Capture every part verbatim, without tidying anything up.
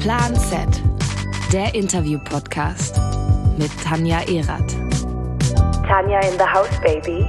Plan Z, der Interview-Podcast mit Tanja Erath. Tanja in the house, baby.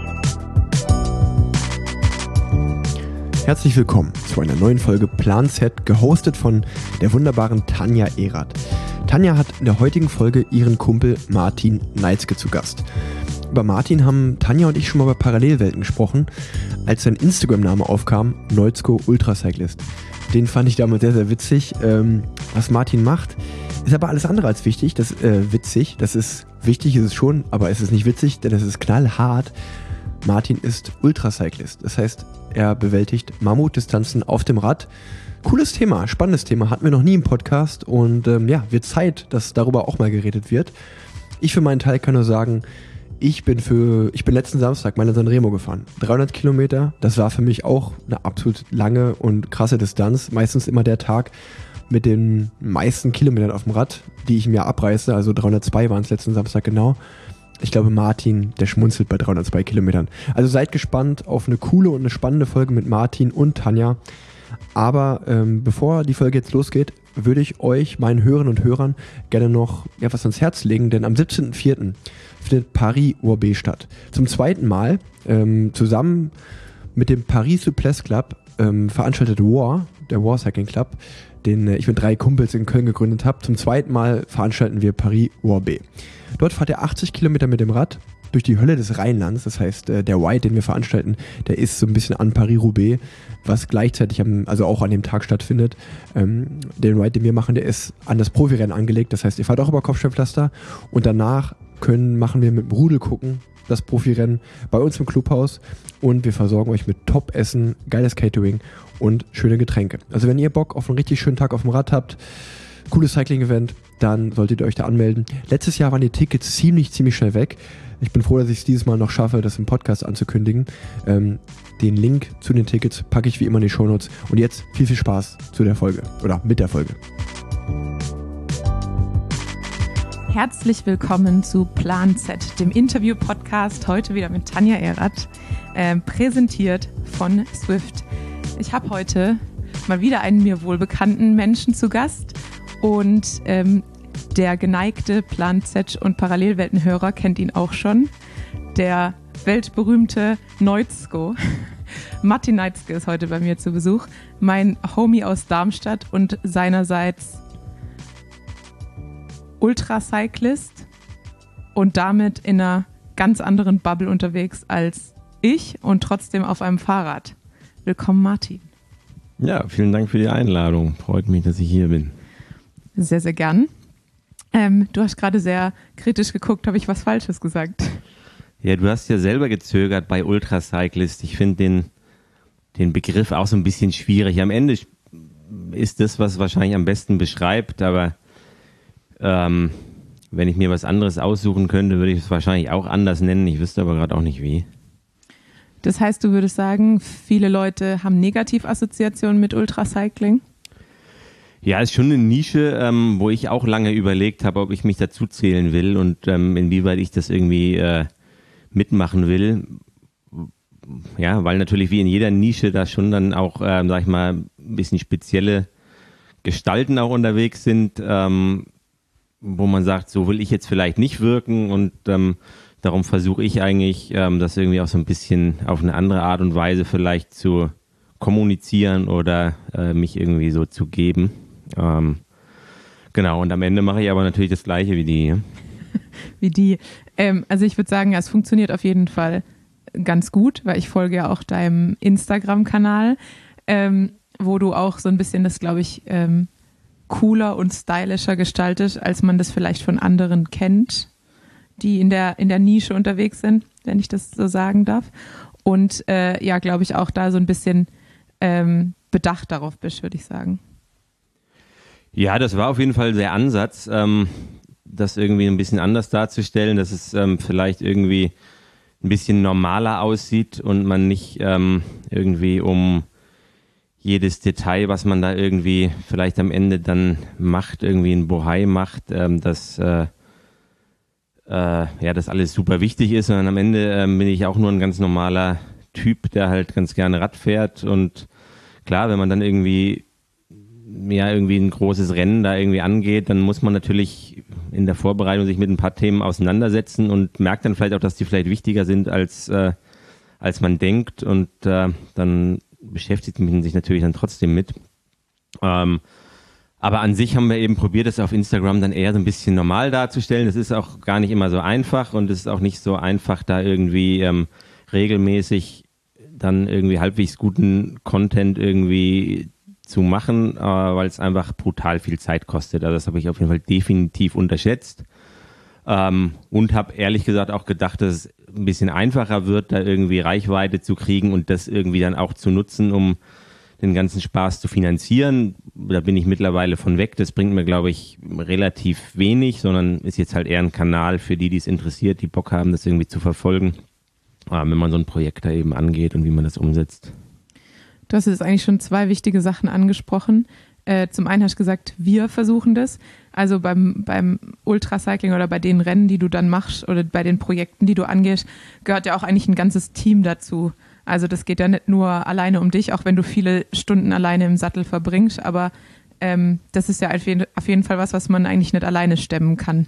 Herzlich willkommen zu einer neuen Folge Plan Z, gehostet von der wunderbaren Tanja Erath. Tanja hat in der heutigen Folge ihren Kumpel Martin Neitzke zu Gast. Über Martin haben Tanja und ich schon mal bei Parallelwelten gesprochen, als sein Instagram-Name aufkam, Neitzke Ultracyclist. Den fand ich damals sehr, sehr witzig. Ähm, was Martin macht, ist aber alles andere als wichtig. Das ist äh, witzig. Das ist wichtig, ist es schon, aber es ist nicht witzig, denn es ist knallhart. Martin ist Ultracyclist. Das heißt, er bewältigt Mammutdistanzen auf dem Rad. Cooles Thema, spannendes Thema. Hatten wir noch nie im Podcast. Und ähm, ja, wird Zeit, dass darüber auch mal geredet wird. Ich für meinen Teil kann nur sagen, Ich bin für, ich bin letzten Samstag mal in Sanremo gefahren. dreihundert Kilometer, das war für mich auch eine absolut lange und krasse Distanz. Meistens immer der Tag mit den meisten Kilometern auf dem Rad, die ich mir abreiße. Also dreihundertzwei waren es letzten Samstag genau. Ich glaube, Martin, der schmunzelt bei dreihundertzwei Kilometern. Also seid gespannt auf eine coole und eine spannende Folge mit Martin und Tanja. Aber ähm, bevor die Folge jetzt losgeht, würde ich euch, meinen Hörern und Hörern, gerne noch etwas ans Herz legen, denn am siebzehnten vierten findet Paris-Roubaix statt. Zum zweiten Mal, ähm, zusammen mit dem Paris Souplesse Club, ähm, veranstaltet War, der War Cycling Club, den äh, ich mit drei Kumpels in Köln gegründet habe. Zum zweiten Mal veranstalten wir Paris-Roubaix. Dort fahrt ihr achtzig Kilometer mit dem Rad durch die Hölle des Rheinlands. Das heißt, äh, der Ride, den wir veranstalten, der ist so ein bisschen an Paris-Roubaix, was gleichzeitig, am, also auch an dem Tag stattfindet. Ähm, den Ride, den wir machen, der ist an das Profirennen angelegt. Das heißt, ihr fahrt auch über Kopfsteinpflaster und danach können, machen wir mit dem Rudel gucken, das Profirennen bei uns im Clubhaus, und wir versorgen euch mit Top-Essen, geiles Catering und schöne Getränke. Also wenn ihr Bock auf einen richtig schönen Tag auf dem Rad habt, cooles Cycling-Event, dann solltet ihr euch da anmelden. Letztes Jahr waren die Tickets ziemlich, ziemlich schnell weg. Ich bin froh, dass ich es dieses Mal noch schaffe, das im Podcast anzukündigen. Ähm, den Link zu den Tickets packe ich wie immer in die Shownotes. Und jetzt viel, viel Spaß zu der Folge oder mit der Folge. Herzlich willkommen zu Plan Z, dem Interview-Podcast, heute wieder mit Tanja Erath, äh, präsentiert von Zwift. Ich habe heute mal wieder einen mir wohlbekannten Menschen zu Gast und ähm, der geneigte Plan Z und Parallelweltenhörer kennt ihn auch schon, der weltberühmte Neitzke. Martin Neitzke ist heute bei mir zu Besuch, mein Homie aus Darmstadt und seinerseits Ultracyclist und damit in einer ganz anderen Bubble unterwegs als ich und trotzdem auf einem Fahrrad. Willkommen, Martin. Ja, vielen Dank für die Einladung. Freut mich, dass ich hier bin. Sehr, sehr gern. Ähm, du hast gerade sehr kritisch geguckt. Habe ich was Falsches gesagt? Ja, du hast ja selber gezögert bei Ultracyclist. Ich finde den, den Begriff auch so ein bisschen schwierig. Am Ende ist das, was wahrscheinlich am besten beschreibt, aber Ähm, wenn ich mir was anderes aussuchen könnte, würde ich es wahrscheinlich auch anders nennen. Ich wüsste aber gerade auch nicht wie. Das heißt, du würdest sagen, viele Leute haben Negativassoziationen mit Ultracycling? Ja, ist schon eine Nische, ähm, wo ich auch lange überlegt habe, ob ich mich dazu zählen will und ähm, inwieweit ich das irgendwie äh, mitmachen will. Ja, weil natürlich wie in jeder Nische da schon dann auch, äh, sag ich mal, ein bisschen spezielle Gestalten auch unterwegs sind, ähm, wo man sagt, so will ich jetzt vielleicht nicht wirken, und ähm, darum versuche ich eigentlich, ähm, das irgendwie auch so ein bisschen auf eine andere Art und Weise vielleicht zu kommunizieren oder äh, mich irgendwie so zu geben. Ähm, genau, und am Ende mache ich aber natürlich das Gleiche wie die. Ja? Wie die. Ähm, also ich würde sagen, es funktioniert auf jeden Fall ganz gut, weil ich folge ja auch deinem Instagram-Kanal, ähm, wo du auch so ein bisschen das, glaube ich, ähm, cooler und stylischer gestaltet, als man das vielleicht von anderen kennt, die in der, in der Nische unterwegs sind, wenn ich das so sagen darf. Und äh, ja, glaube ich, auch da so ein bisschen ähm, bedacht darauf bist, würde ich sagen. Ja, das war auf jeden Fall der Ansatz, ähm, das irgendwie ein bisschen anders darzustellen, dass es ähm, vielleicht irgendwie ein bisschen normaler aussieht und man nicht ähm, irgendwie um jedes Detail, was man da irgendwie vielleicht am Ende dann macht, irgendwie ein Bohai macht, ähm, dass äh, äh, ja, das alles super wichtig ist, sondern am Ende ähm, bin ich auch nur ein ganz normaler Typ, der halt ganz gerne Rad fährt, und klar, wenn man dann irgendwie ja irgendwie ein großes Rennen da irgendwie angeht, dann muss man natürlich in der Vorbereitung sich mit ein paar Themen auseinandersetzen und merkt dann vielleicht auch, dass die vielleicht wichtiger sind, als, äh, als man denkt, und äh, dann beschäftigt man sich natürlich dann trotzdem mit. Ähm, aber an sich haben wir eben probiert, das auf Instagram dann eher so ein bisschen normal darzustellen. Das ist auch gar nicht immer so einfach, und es ist auch nicht so einfach, da irgendwie ähm, regelmäßig dann irgendwie halbwegs guten Content irgendwie zu machen, äh, weil es einfach brutal viel Zeit kostet. Also das habe ich auf jeden Fall definitiv unterschätzt. Ähm, und habe ehrlich gesagt auch gedacht, dass es ein bisschen einfacher wird, da irgendwie Reichweite zu kriegen und das irgendwie dann auch zu nutzen, um den ganzen Spaß zu finanzieren. Da bin ich mittlerweile von weg. Das bringt mir, glaube ich, relativ wenig, sondern ist jetzt halt eher ein Kanal für die, die es interessiert, die Bock haben, das irgendwie zu verfolgen, äh, wenn man so ein Projekt da eben angeht und wie man das umsetzt. Du hast jetzt eigentlich schon zwei wichtige Sachen angesprochen. Äh, zum einen hast du gesagt, wir versuchen das. Also beim, beim Ultracycling oder bei den Rennen, die du dann machst, oder bei den Projekten, die du angehst, gehört ja auch eigentlich ein ganzes Team dazu. Also das geht ja nicht nur alleine um dich, auch wenn du viele Stunden alleine im Sattel verbringst, aber ähm, das ist ja auf jeden, auf jeden Fall was, was man eigentlich nicht alleine stemmen kann.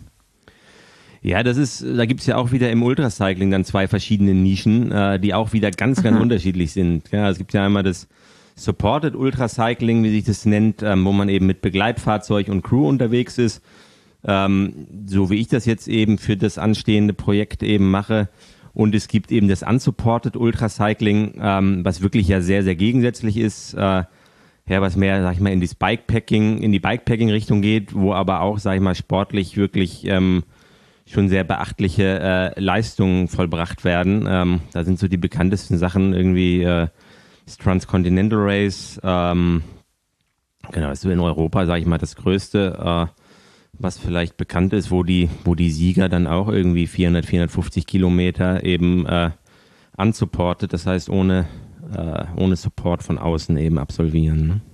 Ja, das ist, da gibt es ja auch wieder im Ultracycling dann zwei verschiedene Nischen, äh, die auch wieder ganz, ganz Aha. unterschiedlich sind. Ja, es gibt ja einmal das Supported Ultracycling, wie sich das nennt, ähm, wo man eben mit Begleitfahrzeug und Crew unterwegs ist. Ähm, so wie ich das jetzt eben für das anstehende Projekt eben mache. Und es gibt eben das Unsupported Ultracycling, ähm, was wirklich ja sehr, sehr gegensätzlich ist. Äh, ja, was mehr, sag ich mal, in die Bikepacking, in die Bikepacking-Richtung geht, wo aber auch, sag ich mal, sportlich wirklich ähm, schon sehr beachtliche äh, Leistungen vollbracht werden. Ähm, da sind so die bekanntesten Sachen irgendwie äh, das Transcontinental Race, ähm, genau, ist so in Europa, sage ich mal, das größte, äh, was vielleicht bekannt ist, wo die, wo die Sieger dann auch irgendwie vierhundert, vierhundertfünfzig Kilometer eben äh, unsupported, das heißt ohne, äh, ohne Support von außen eben absolvieren. Ne?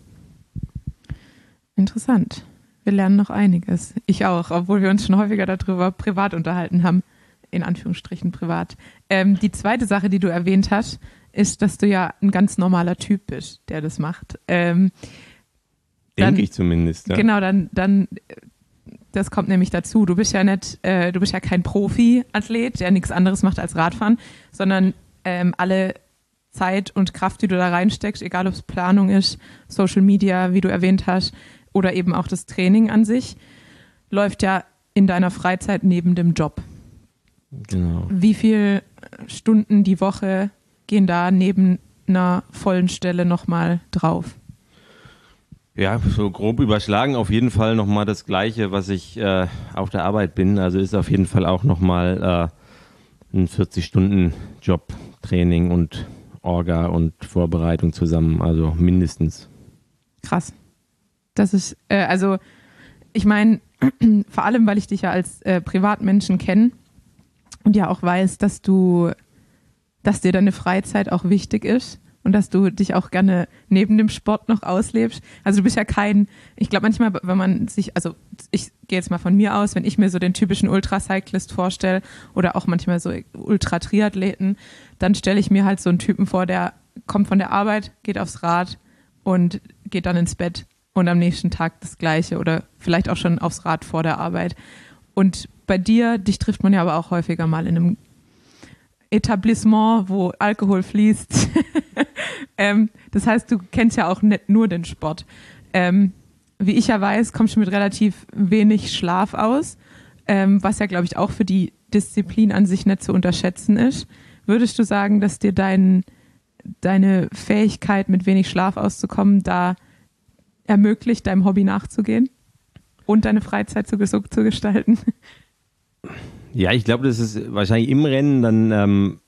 Interessant. Wir lernen noch einiges. Ich auch, obwohl wir uns schon häufiger darüber privat unterhalten haben. In Anführungsstrichen privat. Ähm, die zweite Sache, die du erwähnt hast, ist, dass du ja ein ganz normaler Typ bist, der das macht. Ähm, Denke ich zumindest. Ja. Genau, dann, dann, das kommt nämlich dazu. Du bist ja nicht, äh, du bist ja kein Profi-Athlet, der nichts anderes macht als Radfahren, sondern ähm, alle Zeit und Kraft, die du da reinsteckst, egal ob es Planung ist, Social Media, wie du erwähnt hast, oder eben auch das Training an sich, läuft ja in deiner Freizeit neben dem Job. Genau. Wie viele Stunden die Woche gehen da neben einer vollen Stelle nochmal drauf? Ja, so grob überschlagen auf jeden Fall nochmal das Gleiche, was ich äh, auf der Arbeit bin. Also ist auf jeden Fall auch nochmal äh, ein vierzig-Stunden-Job, Training und Orga und Vorbereitung zusammen, also mindestens. Krass. Das ist, äh, also ich meine, vor allem, weil ich dich ja als äh, Privatmenschen kenne und ja auch weiß, dass du, dass dir deine Freizeit auch wichtig ist und dass du dich auch gerne neben dem Sport noch auslebst. Also du bist ja kein, ich glaube manchmal, wenn man sich, also ich gehe jetzt mal von mir aus, wenn ich mir so den typischen Ultracyclist vorstelle oder auch manchmal so Ultra-Triathleten, dann stelle ich mir halt so einen Typen vor, der kommt von der Arbeit, geht aufs Rad und geht dann ins Bett und am nächsten Tag das Gleiche oder vielleicht auch schon aufs Rad vor der Arbeit. Und bei dir, dich trifft man ja aber auch häufiger mal in einem Etablissement, wo Alkohol fließt. ähm, das heißt, du kennst ja auch nicht nur den Sport. Ähm, wie ich ja weiß, kommst du mit relativ wenig Schlaf aus, ähm, was ja, glaube ich, auch für die Disziplin an sich nicht zu unterschätzen ist. Würdest du sagen, dass dir dein, deine Fähigkeit, mit wenig Schlaf auszukommen, da ermöglicht, deinem Hobby nachzugehen und deine Freizeit zu, zu gestalten? Ja, ich glaube, dass es wahrscheinlich im Rennen dann ähm,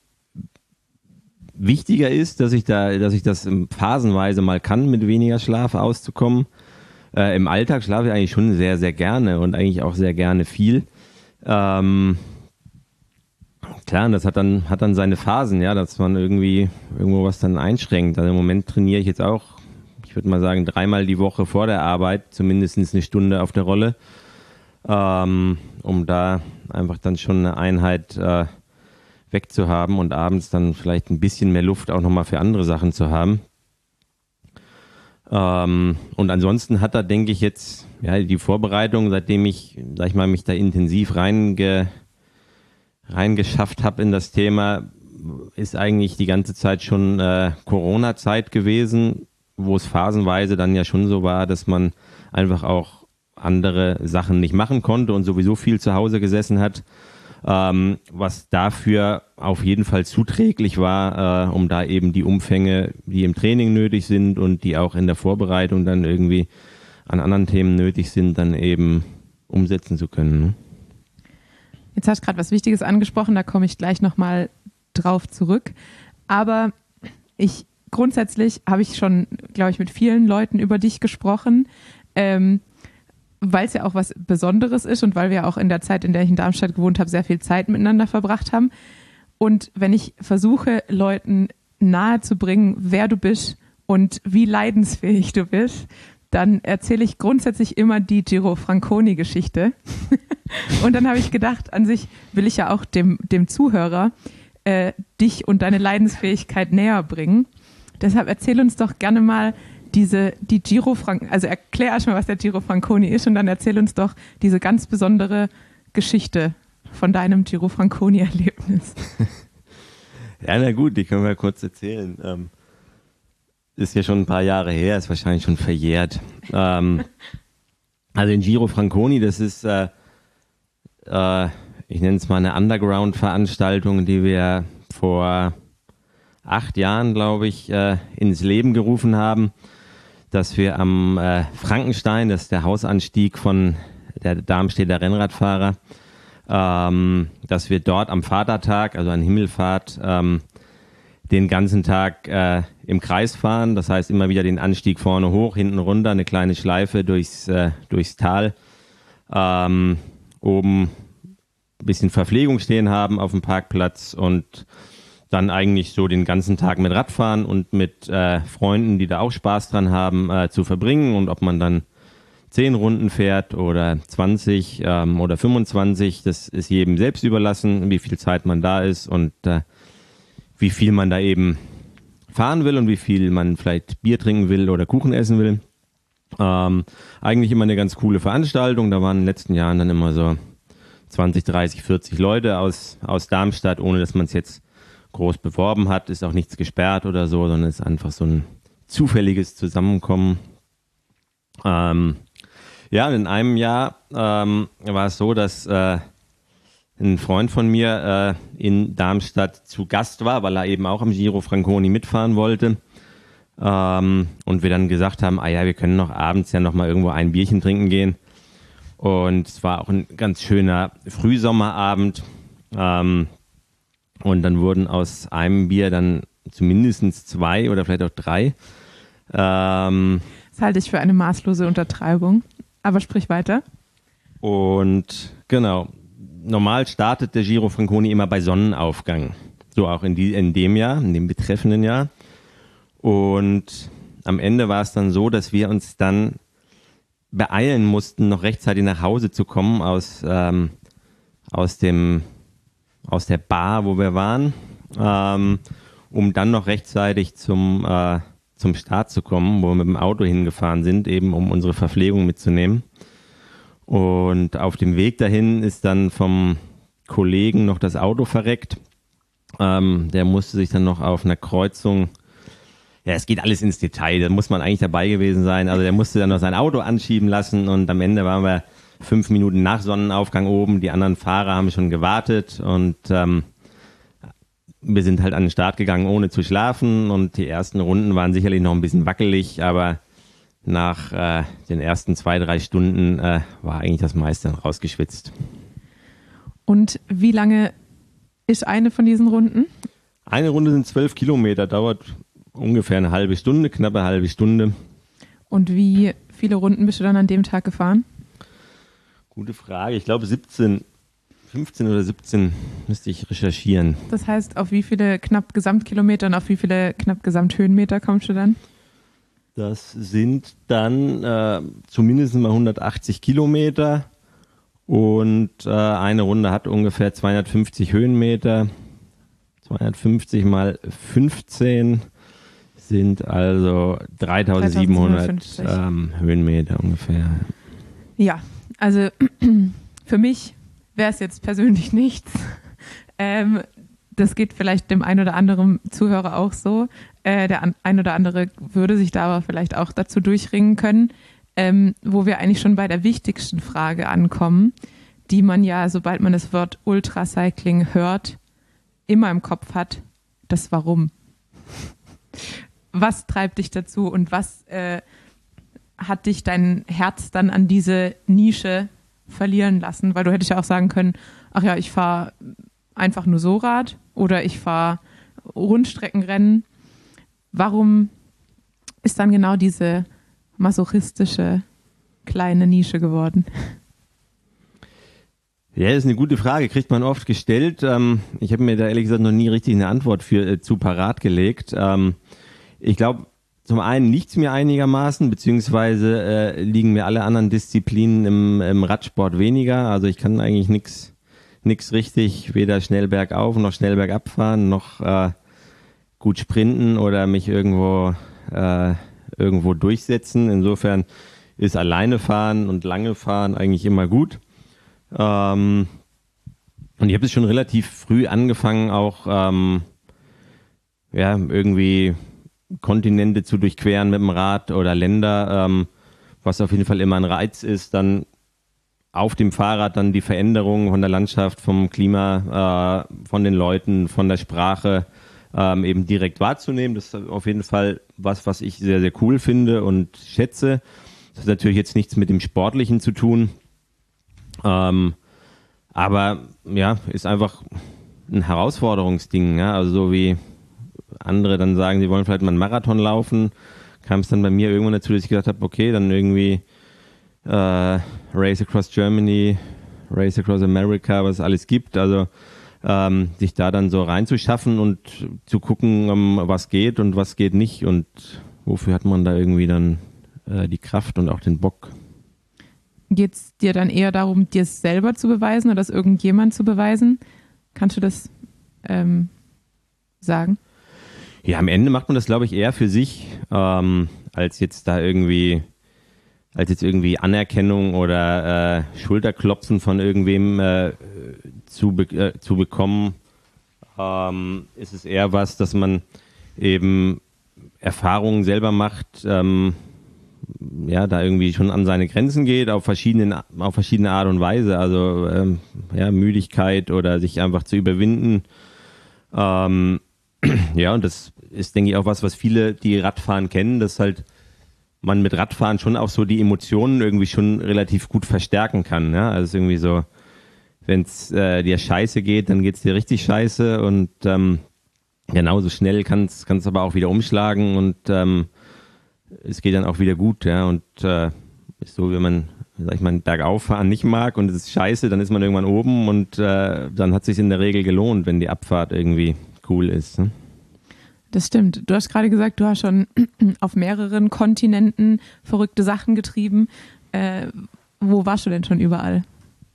wichtiger ist, dass ich da, dass ich das phasenweise mal kann, mit weniger Schlaf auszukommen. Äh, Im Alltag schlafe ich eigentlich schon sehr, sehr gerne und eigentlich auch sehr gerne viel. Ähm, klar, und das hat dann, hat dann seine Phasen, ja, dass man irgendwie irgendwo was dann einschränkt. Also im Moment trainiere ich jetzt auch, ich würde mal sagen, dreimal die Woche vor der Arbeit, zumindest eine Stunde auf der Rolle, ähm, um da einfach dann schon eine Einheit äh, wegzuhaben und abends dann vielleicht ein bisschen mehr Luft auch nochmal für andere Sachen zu haben. Ähm, und ansonsten hat er, denke ich, jetzt ja, die Vorbereitung, seitdem ich, sag ich mal, mich da intensiv reinge, reingeschafft habe in das Thema, ist eigentlich die ganze Zeit schon äh, Corona-Zeit gewesen, wo es phasenweise dann ja schon so war, dass man einfach auch andere Sachen nicht machen konnte und sowieso viel zu Hause gesessen hat, ähm, was dafür auf jeden Fall zuträglich war, äh, um da eben die Umfänge, die im Training nötig sind und die auch in der Vorbereitung dann irgendwie an anderen Themen nötig sind, dann eben umsetzen zu können. Ne? Jetzt hast du gerade was Wichtiges angesprochen, da komme ich gleich nochmal drauf zurück. Aber ich grundsätzlich habe ich schon, glaube ich, mit vielen Leuten über dich gesprochen, ähm, weil es ja auch was Besonderes ist und weil wir auch in der Zeit, in der ich in Darmstadt gewohnt habe, sehr viel Zeit miteinander verbracht haben. Und wenn ich versuche, Leuten nahezubringen, wer du bist und wie leidensfähig du bist, dann erzähle ich grundsätzlich immer die Giro Franconi-Geschichte. Und dann habe ich gedacht, an sich will ich ja auch dem, dem Zuhörer äh, dich und deine Leidensfähigkeit näher bringen. Deshalb erzähl uns doch gerne mal diese, die Giro Franconi, also erklär erstmal, was der Giro Franconi ist und dann erzähl uns doch diese ganz besondere Geschichte von deinem Giro Franconi-Erlebnis. Ja, na gut, die können wir kurz erzählen. Ähm, ist ja schon ein paar Jahre her, ist wahrscheinlich schon verjährt. Ähm, also den Giro Franconi, das ist, äh, äh, ich nenne es mal eine Underground-Veranstaltung, die wir vor acht Jahren, glaube ich, äh, ins Leben gerufen haben, dass wir am äh, Frankenstein, das ist der Hausanstieg von der Darmstädter Rennradfahrer, ähm, dass wir dort am Vatertag, also an Himmelfahrt, ähm, den ganzen Tag äh, im Kreis fahren. Das heißt immer wieder den Anstieg vorne hoch, hinten runter, eine kleine Schleife durchs, äh, durchs Tal. Ähm, oben ein bisschen Verpflegung stehen haben auf dem Parkplatz und dann eigentlich so den ganzen Tag mit Radfahren und mit äh, Freunden, die da auch Spaß dran haben, äh, zu verbringen. Und ob man dann zehn Runden fährt oder zwanzig ähm, oder fünfundzwanzig, das ist jedem selbst überlassen, wie viel Zeit man da ist und äh, wie viel man da eben fahren will und wie viel man vielleicht Bier trinken will oder Kuchen essen will. Ähm, eigentlich immer eine ganz coole Veranstaltung. Da waren in den letzten Jahren dann immer so zwanzig, dreißig, vierzig Leute aus, aus Darmstadt, ohne dass man es jetzt groß beworben hat, ist auch nichts gesperrt oder so, sondern ist einfach so ein zufälliges Zusammenkommen. Ähm, ja, in einem Jahr ähm, war es so, dass äh, ein Freund von mir äh, in Darmstadt zu Gast war, weil er eben auch am Giro Franconi mitfahren wollte. Ähm, und wir dann gesagt haben, ah ja, wir können noch abends ja noch mal irgendwo ein Bierchen trinken gehen. Und es war auch ein ganz schöner Frühsommerabend. Ähm, Und dann wurden aus einem Bier dann zumindest zwei oder vielleicht auch drei. Ähm, das halte ich für eine maßlose Untertreibung. Aber sprich weiter. Und genau, normal startet der Giro Franconi immer bei Sonnenaufgang. So auch in, die, in dem Jahr, in dem betreffenden Jahr. Und am Ende war es dann so, dass wir uns dann beeilen mussten, noch rechtzeitig nach Hause zu kommen aus, ähm, aus dem... aus der Bar, wo wir waren, ähm, um dann noch rechtzeitig zum, äh, zum Start zu kommen, wo wir mit dem Auto hingefahren sind, eben um unsere Verpflegung mitzunehmen. Und auf dem Weg dahin ist dann vom Kollegen noch das Auto verreckt. Ähm, der musste sich dann noch auf einer Kreuzung, ja, es geht alles ins Detail, da muss man eigentlich dabei gewesen sein, also der musste dann noch sein Auto anschieben lassen und am Ende waren wir fünf Minuten nach Sonnenaufgang oben, die anderen Fahrer haben schon gewartet und ähm, wir sind halt an den Start gegangen, ohne zu schlafen und die ersten Runden waren sicherlich noch ein bisschen wackelig, aber nach äh, den ersten zwei, drei Stunden äh, war eigentlich das meiste dann rausgeschwitzt. Und wie lange ist eine von diesen Runden? Eine Runde sind zwölf Kilometer, dauert ungefähr eine halbe Stunde, knappe eine halbe Stunde. Und wie viele Runden bist du dann an dem Tag gefahren? Gute Frage. Ich glaube siebzehn, fünfzehn oder siebzehn müsste ich recherchieren. Das heißt, auf wie viele knapp Gesamtkilometer und auf wie viele knapp Gesamthöhenmeter kommst du dann? Das sind dann äh, zumindest mal hundertachtzig Kilometer und äh, eine Runde hat ungefähr zweihundertfünfzig Höhenmeter. zweihundertfünfzig mal fünfzehn Sind also dreitausendsiebenhundert ähm, Höhenmeter ungefähr. Ja, also für mich wäre es jetzt persönlich nichts. Ähm, das geht vielleicht dem einen oder anderen Zuhörer auch so. Äh, der an, ein oder andere würde sich da aber vielleicht auch dazu durchringen können, ähm, wo wir eigentlich schon bei der wichtigsten Frage ankommen, die man ja, sobald man das Wort Ultracycling hört, immer im Kopf hat, das Warum. Was treibt dich dazu und was äh, hat dich dein Herz dann an diese Nische verlieren lassen? Weil du hättest ja auch sagen können, ach ja, ich fahre einfach nur so Rad oder ich fahre Rundstreckenrennen. Warum ist dann genau diese masochistische kleine Nische geworden? Ja, das ist eine gute Frage, kriegt man oft gestellt. Ähm, ich habe mir da ehrlich gesagt noch nie richtig eine Antwort für äh, zu parat gelegt. Ähm, ich glaube, zum einen liegt es mir einigermaßen, beziehungsweise äh, liegen mir alle anderen Disziplinen im, im Radsport weniger. Also ich kann eigentlich nichts nix richtig, weder schnell bergauf noch schnell bergab fahren, noch äh, gut sprinten oder mich irgendwo, äh, irgendwo durchsetzen. Insofern ist alleine fahren und lange fahren eigentlich immer gut. Ähm, und ich habe es schon relativ früh angefangen, auch ähm, ja, irgendwie Kontinente zu durchqueren mit dem Rad oder Länder, ähm, was auf jeden Fall immer ein Reiz ist, dann auf dem Fahrrad dann die Veränderungen von der Landschaft, vom Klima, äh, von den Leuten, von der Sprache ähm, eben direkt wahrzunehmen. Das ist auf jeden Fall was, was ich sehr, sehr cool finde und schätze. Das hat natürlich jetzt nichts mit dem Sportlichen zu tun. Ähm, aber ja, ist einfach ein Herausforderungsding, ja? Also so wie andere dann sagen, sie wollen vielleicht mal einen Marathon laufen, kam es dann bei mir irgendwann dazu, dass ich gedacht habe, okay, dann irgendwie äh, Race Across Germany, Race Across America, was es alles gibt, also ähm, sich da dann so reinzuschaffen und zu gucken, um, was geht und was geht nicht und wofür hat man da irgendwie dann äh, die Kraft und auch den Bock. Geht es dir dann eher darum, dir es selber zu beweisen oder das irgendjemand zu beweisen? Kannst du das ähm, sagen? Ja, am Ende macht man das, glaube ich, eher für sich, ähm, als jetzt da irgendwie, als jetzt irgendwie Anerkennung oder äh, Schulterklopfen von irgendwem äh, zu, be- äh, zu bekommen. Ähm, ist es eher was, dass man eben Erfahrungen selber macht, ähm, ja, da irgendwie schon an seine Grenzen geht, auf verschiedene, auf verschiedene Art und Weise, also ähm, ja, Müdigkeit oder sich einfach zu überwinden. Ähm, ja, und das ist, denke ich, auch was, was viele, die Radfahren kennen, dass halt man mit Radfahren schon auch so die Emotionen irgendwie schon relativ gut verstärken kann. Ja? Also es ist irgendwie so, wenn es äh, dir scheiße geht, dann geht es dir richtig scheiße und ähm, genauso schnell kann es aber auch wieder umschlagen und ähm, es geht dann auch wieder gut, ja, und äh, ist so, wenn man, sag ich mal, Bergauffahren nicht mag und es ist scheiße, dann ist man irgendwann oben und äh, dann hat es sich in der Regel gelohnt, wenn die Abfahrt irgendwie cool ist. Ne? Das stimmt. Du hast gerade gesagt, du hast schon auf mehreren Kontinenten verrückte Sachen getrieben. Äh, wo warst du denn schon überall?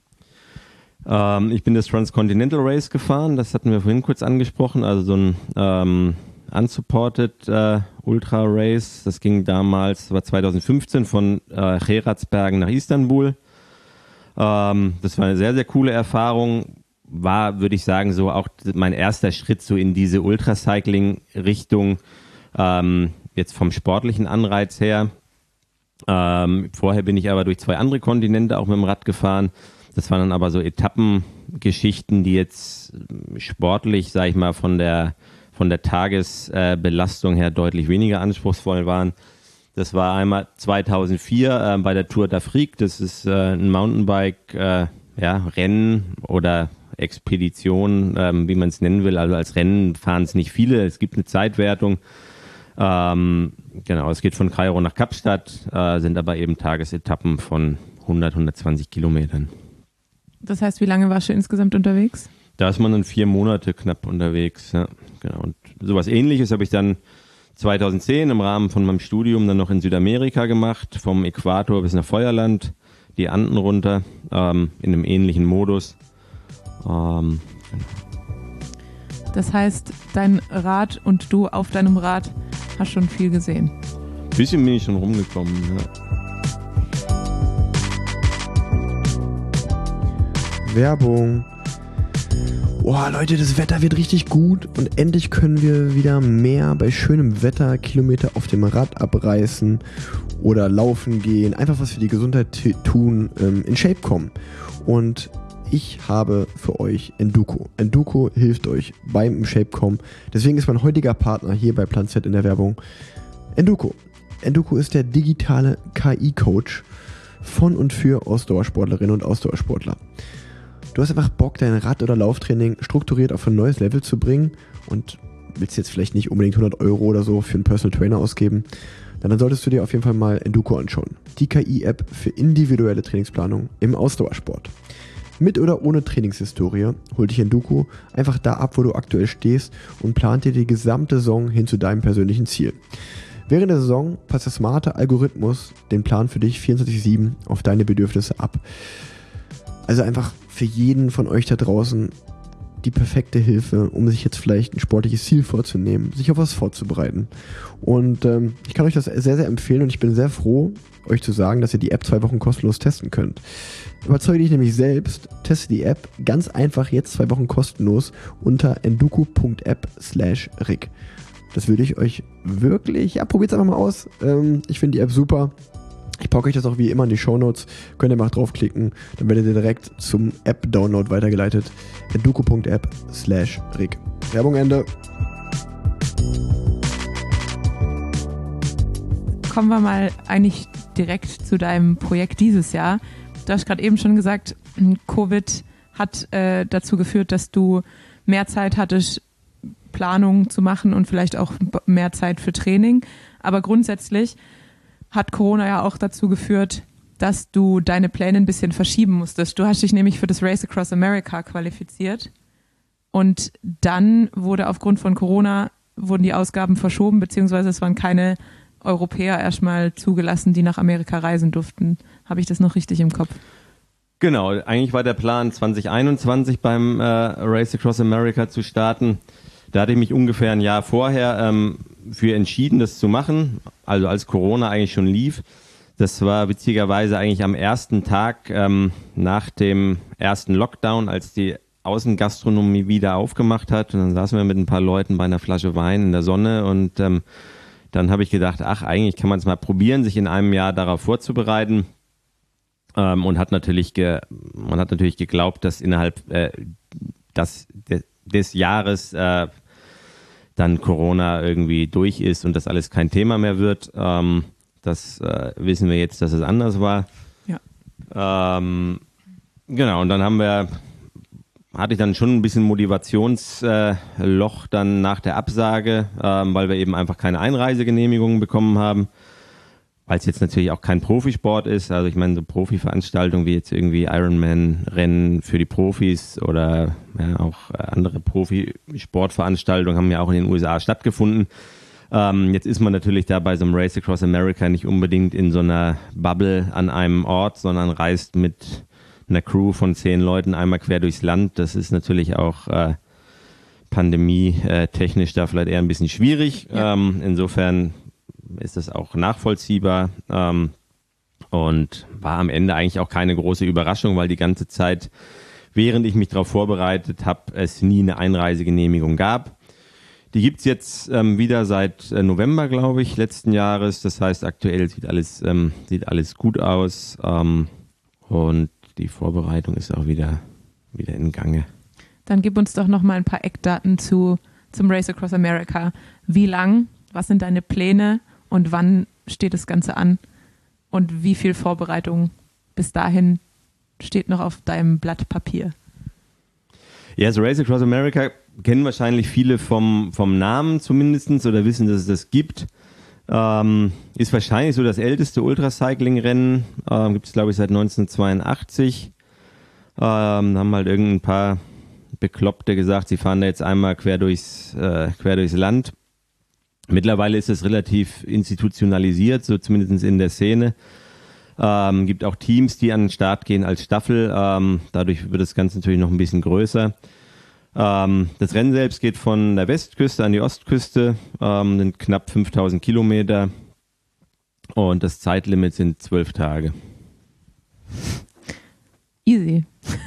Ähm, ich bin das Transcontinental Race gefahren, das hatten wir vorhin kurz angesprochen, also so ein ähm, unsupported äh, Ultra Race. Das ging damals, war zwanzig fünfzehn von äh, Geraardsbergen nach Istanbul. Ähm, das war eine sehr, sehr coole Erfahrung. War, würde ich sagen, so auch mein erster Schritt so in diese Ultracycling-Richtung, ähm, jetzt vom sportlichen Anreiz her. Ähm, vorher bin ich aber durch zwei andere Kontinente auch mit dem Rad gefahren. Das waren dann aber so Etappengeschichten, die jetzt sportlich, sag ich mal, von der von der Tagesbelastung her deutlich weniger anspruchsvoll waren. Das war einmal zweitausendvier äh, bei der Tour d'Afrique. Das ist äh, ein Mountainbike, äh, ja, Rennen oder Expedition, ähm, wie man es nennen will. Also als Rennen fahren es nicht viele. Es gibt eine Zeitwertung. Ähm, genau, es geht von Kairo nach Kapstadt, äh, sind aber eben Tagesetappen von hundert, hundertzwanzig Kilometern. Das heißt, wie lange warst du insgesamt unterwegs? Da ist man dann vier Monate knapp unterwegs. Ja, genau. Und sowas Ähnliches habe ich dann zweitausendzehn im Rahmen von meinem Studium dann noch in Südamerika gemacht, vom Äquator bis nach Feuerland, die Anden runter, ähm, in einem ähnlichen Modus. Ähm, Das heißt, dein Rad und du auf deinem Rad Hast schon viel gesehen. Ein bisschen bin ich schon rumgekommen, ja. Werbung. Boah, Leute, das Wetter wird richtig gut und endlich können wir wieder mehr bei schönem Wetter Kilometer auf dem Rad abreißen oder laufen gehen, einfach was für die Gesundheit t- tun, ähm, in Shape kommen. Und ich habe für euch Enduko. Enduko hilft euch beim Shape kommen. Deswegen ist mein heutiger Partner hier bei Plan Z in der Werbung Enduko. Enduko ist der digitale K I-Coach von und für Ausdauersportlerinnen und Ausdauersportler. Du hast einfach Bock, dein Rad- oder Lauftraining strukturiert auf ein neues Level zu bringen und willst jetzt vielleicht nicht unbedingt hundert Euro oder so für einen Personal Trainer ausgeben, dann solltest du dir auf jeden Fall mal Enduko anschauen. Die K I-App für individuelle Trainingsplanung im Ausdauersport. Mit oder ohne Trainingshistorie holt dich Enduko einfach da ab, wo du aktuell stehst und plant dir die gesamte Saison hin zu deinem persönlichen Ziel. Während der Saison passt der smarte Algorithmus den Plan für dich vierundzwanzig sieben auf deine Bedürfnisse ab. Also einfach für jeden von euch da draußen die perfekte Hilfe, um sich jetzt vielleicht ein sportliches Ziel vorzunehmen, sich auf was vorzubereiten. Und ähm, ich kann euch das sehr, sehr empfehlen und ich bin sehr froh, euch zu sagen, dass ihr die App zwei Wochen kostenlos testen könnt. Überzeuge dich nämlich selbst, teste die App ganz einfach jetzt zwei Wochen kostenlos unter enduko.app slash rig. Das würde ich euch wirklich, ja, probiert es einfach mal aus. Ähm, ich finde die App super. Ich packe euch das auch wie immer in die Shownotes. Könnt ihr mal draufklicken, dann werdet ihr direkt zum App-Download weitergeleitet. enduko.app slash rig. Werbung Ende. Kommen wir mal eigentlich direkt zu deinem Projekt dieses Jahr. Du hast gerade eben schon gesagt, Covid hat äh, dazu geführt, dass du mehr Zeit hattest, Planungen zu machen und vielleicht auch mehr Zeit für Training. Aber grundsätzlich hat Corona ja auch dazu geführt, dass du deine Pläne ein bisschen verschieben musstest. Du hast dich nämlich für das Race Across America qualifiziert und dann wurde aufgrund von Corona wurden die Ausgaben verschoben, beziehungsweise es waren keine Europäer erstmal zugelassen, die nach Amerika reisen durften. Habe ich das noch richtig im Kopf? Genau, eigentlich war der Plan zwanzig einundzwanzig beim äh, Race Across America zu starten. Da hatte ich mich ungefähr ein Jahr vorher ähm, für entschieden, das zu machen, also als Corona eigentlich schon lief. Das war witzigerweise eigentlich am ersten Tag ähm, nach dem ersten Lockdown, als die Außengastronomie wieder aufgemacht hat. Und dann saßen wir mit ein paar Leuten bei einer Flasche Wein in der Sonne und ähm, dann habe ich gedacht, ach, eigentlich kann man es mal probieren, sich in einem Jahr darauf vorzubereiten. Ähm, und hat natürlich ge- man hat natürlich geglaubt, dass innerhalb äh, das, de- des Jahres äh, dann Corona irgendwie durch ist und das alles kein Thema mehr wird. Ähm, das äh, wissen wir jetzt, dass es anders war. Ja. Ähm, genau, und dann haben wir, hatte ich dann schon ein bisschen Motivationsloch äh, dann nach der Absage, ähm, weil wir eben einfach keine Einreisegenehmigungen bekommen haben. Weil es jetzt natürlich auch kein Profisport ist. Also ich meine, so Profiveranstaltungen wie jetzt irgendwie Ironman-Rennen für die Profis oder ja, auch andere Profisportveranstaltungen haben ja auch in den U S A stattgefunden. Ähm, jetzt ist man natürlich da bei so einem Race Across America nicht unbedingt in so einer Bubble an einem Ort, sondern reist mit einer Crew von zehn Leuten einmal quer durchs Land. Das ist natürlich auch äh, pandemietechnisch da vielleicht eher ein bisschen schwierig. Ja. Ähm, insofern ist das auch nachvollziehbar ähm, und war am Ende eigentlich auch keine große Überraschung, weil die ganze Zeit, während ich mich darauf vorbereitet habe, es nie eine Einreisegenehmigung gab. Die gibt es jetzt ähm, wieder seit äh, November, glaube ich, letzten Jahres. Das heißt, aktuell sieht alles, ähm, sieht alles gut aus ähm, und die Vorbereitung ist auch wieder, wieder in Gange. Dann gib uns doch noch mal ein paar Eckdaten zu, zum Race Across America. Wie lang? Was sind deine Pläne? Und wann steht das Ganze an? Und wie viel Vorbereitung bis dahin steht noch auf deinem Blatt Papier? Ja, so Race Across America kennen wahrscheinlich viele vom, vom Namen zumindest oder wissen, dass es das gibt. Ähm, ist wahrscheinlich so das älteste Ultracycling-Rennen. Ähm, gibt es, glaube ich, seit neunzehnhundertzweiundachtzig. Ähm, haben halt irgendein paar Bekloppte gesagt, sie fahren da jetzt einmal quer durchs, äh, quer durchs Land. Mittlerweile ist es relativ institutionalisiert, so zumindest in der Szene. Ähm, gibt auch Teams, die an den Start gehen als Staffel. Ähm, dadurch wird das Ganze natürlich noch ein bisschen größer. Ähm, das Rennen selbst geht von der Westküste an die Ostküste, ähm, sind knapp fünftausend Kilometer und das Zeitlimit sind zwölf Tage. Easy.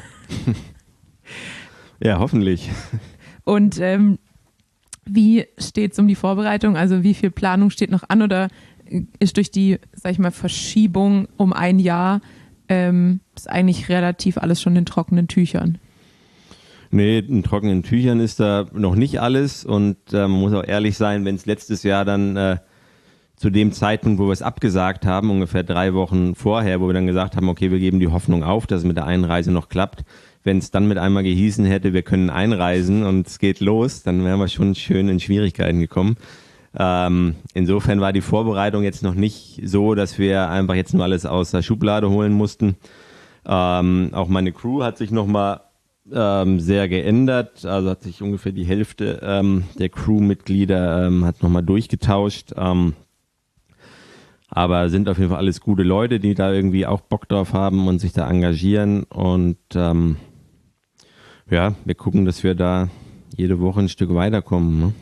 Ja, hoffentlich. Und ähm, wie steht es um die Vorbereitung? Also wie viel Planung steht noch an oder ist durch die, sag ich mal, Verschiebung um ein Jahr ähm, ist eigentlich relativ alles schon in trockenen Tüchern? Nee, in trockenen Tüchern ist da noch nicht alles und äh, man muss auch ehrlich sein, wenn es letztes Jahr dann äh, zu dem Zeitpunkt, wo wir es abgesagt haben, ungefähr drei Wochen vorher, wo wir dann gesagt haben, okay, wir geben die Hoffnung auf, dass es mit der Einreise noch klappt. Wenn es dann mit einmal gehießen hätte, wir können einreisen und es geht los, dann wären wir schon schön in Schwierigkeiten gekommen. Ähm, insofern war die Vorbereitung jetzt noch nicht so, dass wir einfach jetzt nur alles aus der Schublade holen mussten. Ähm, auch meine Crew hat sich nochmal ähm, sehr geändert, also hat sich ungefähr die Hälfte ähm, der Crewmitglieder ähm, hat nochmal durchgetauscht. Ähm, aber sind auf jeden Fall alles gute Leute, die da irgendwie auch Bock drauf haben und sich da engagieren und ähm, ja, wir gucken, dass wir da jede Woche ein Stück weiterkommen. Ne?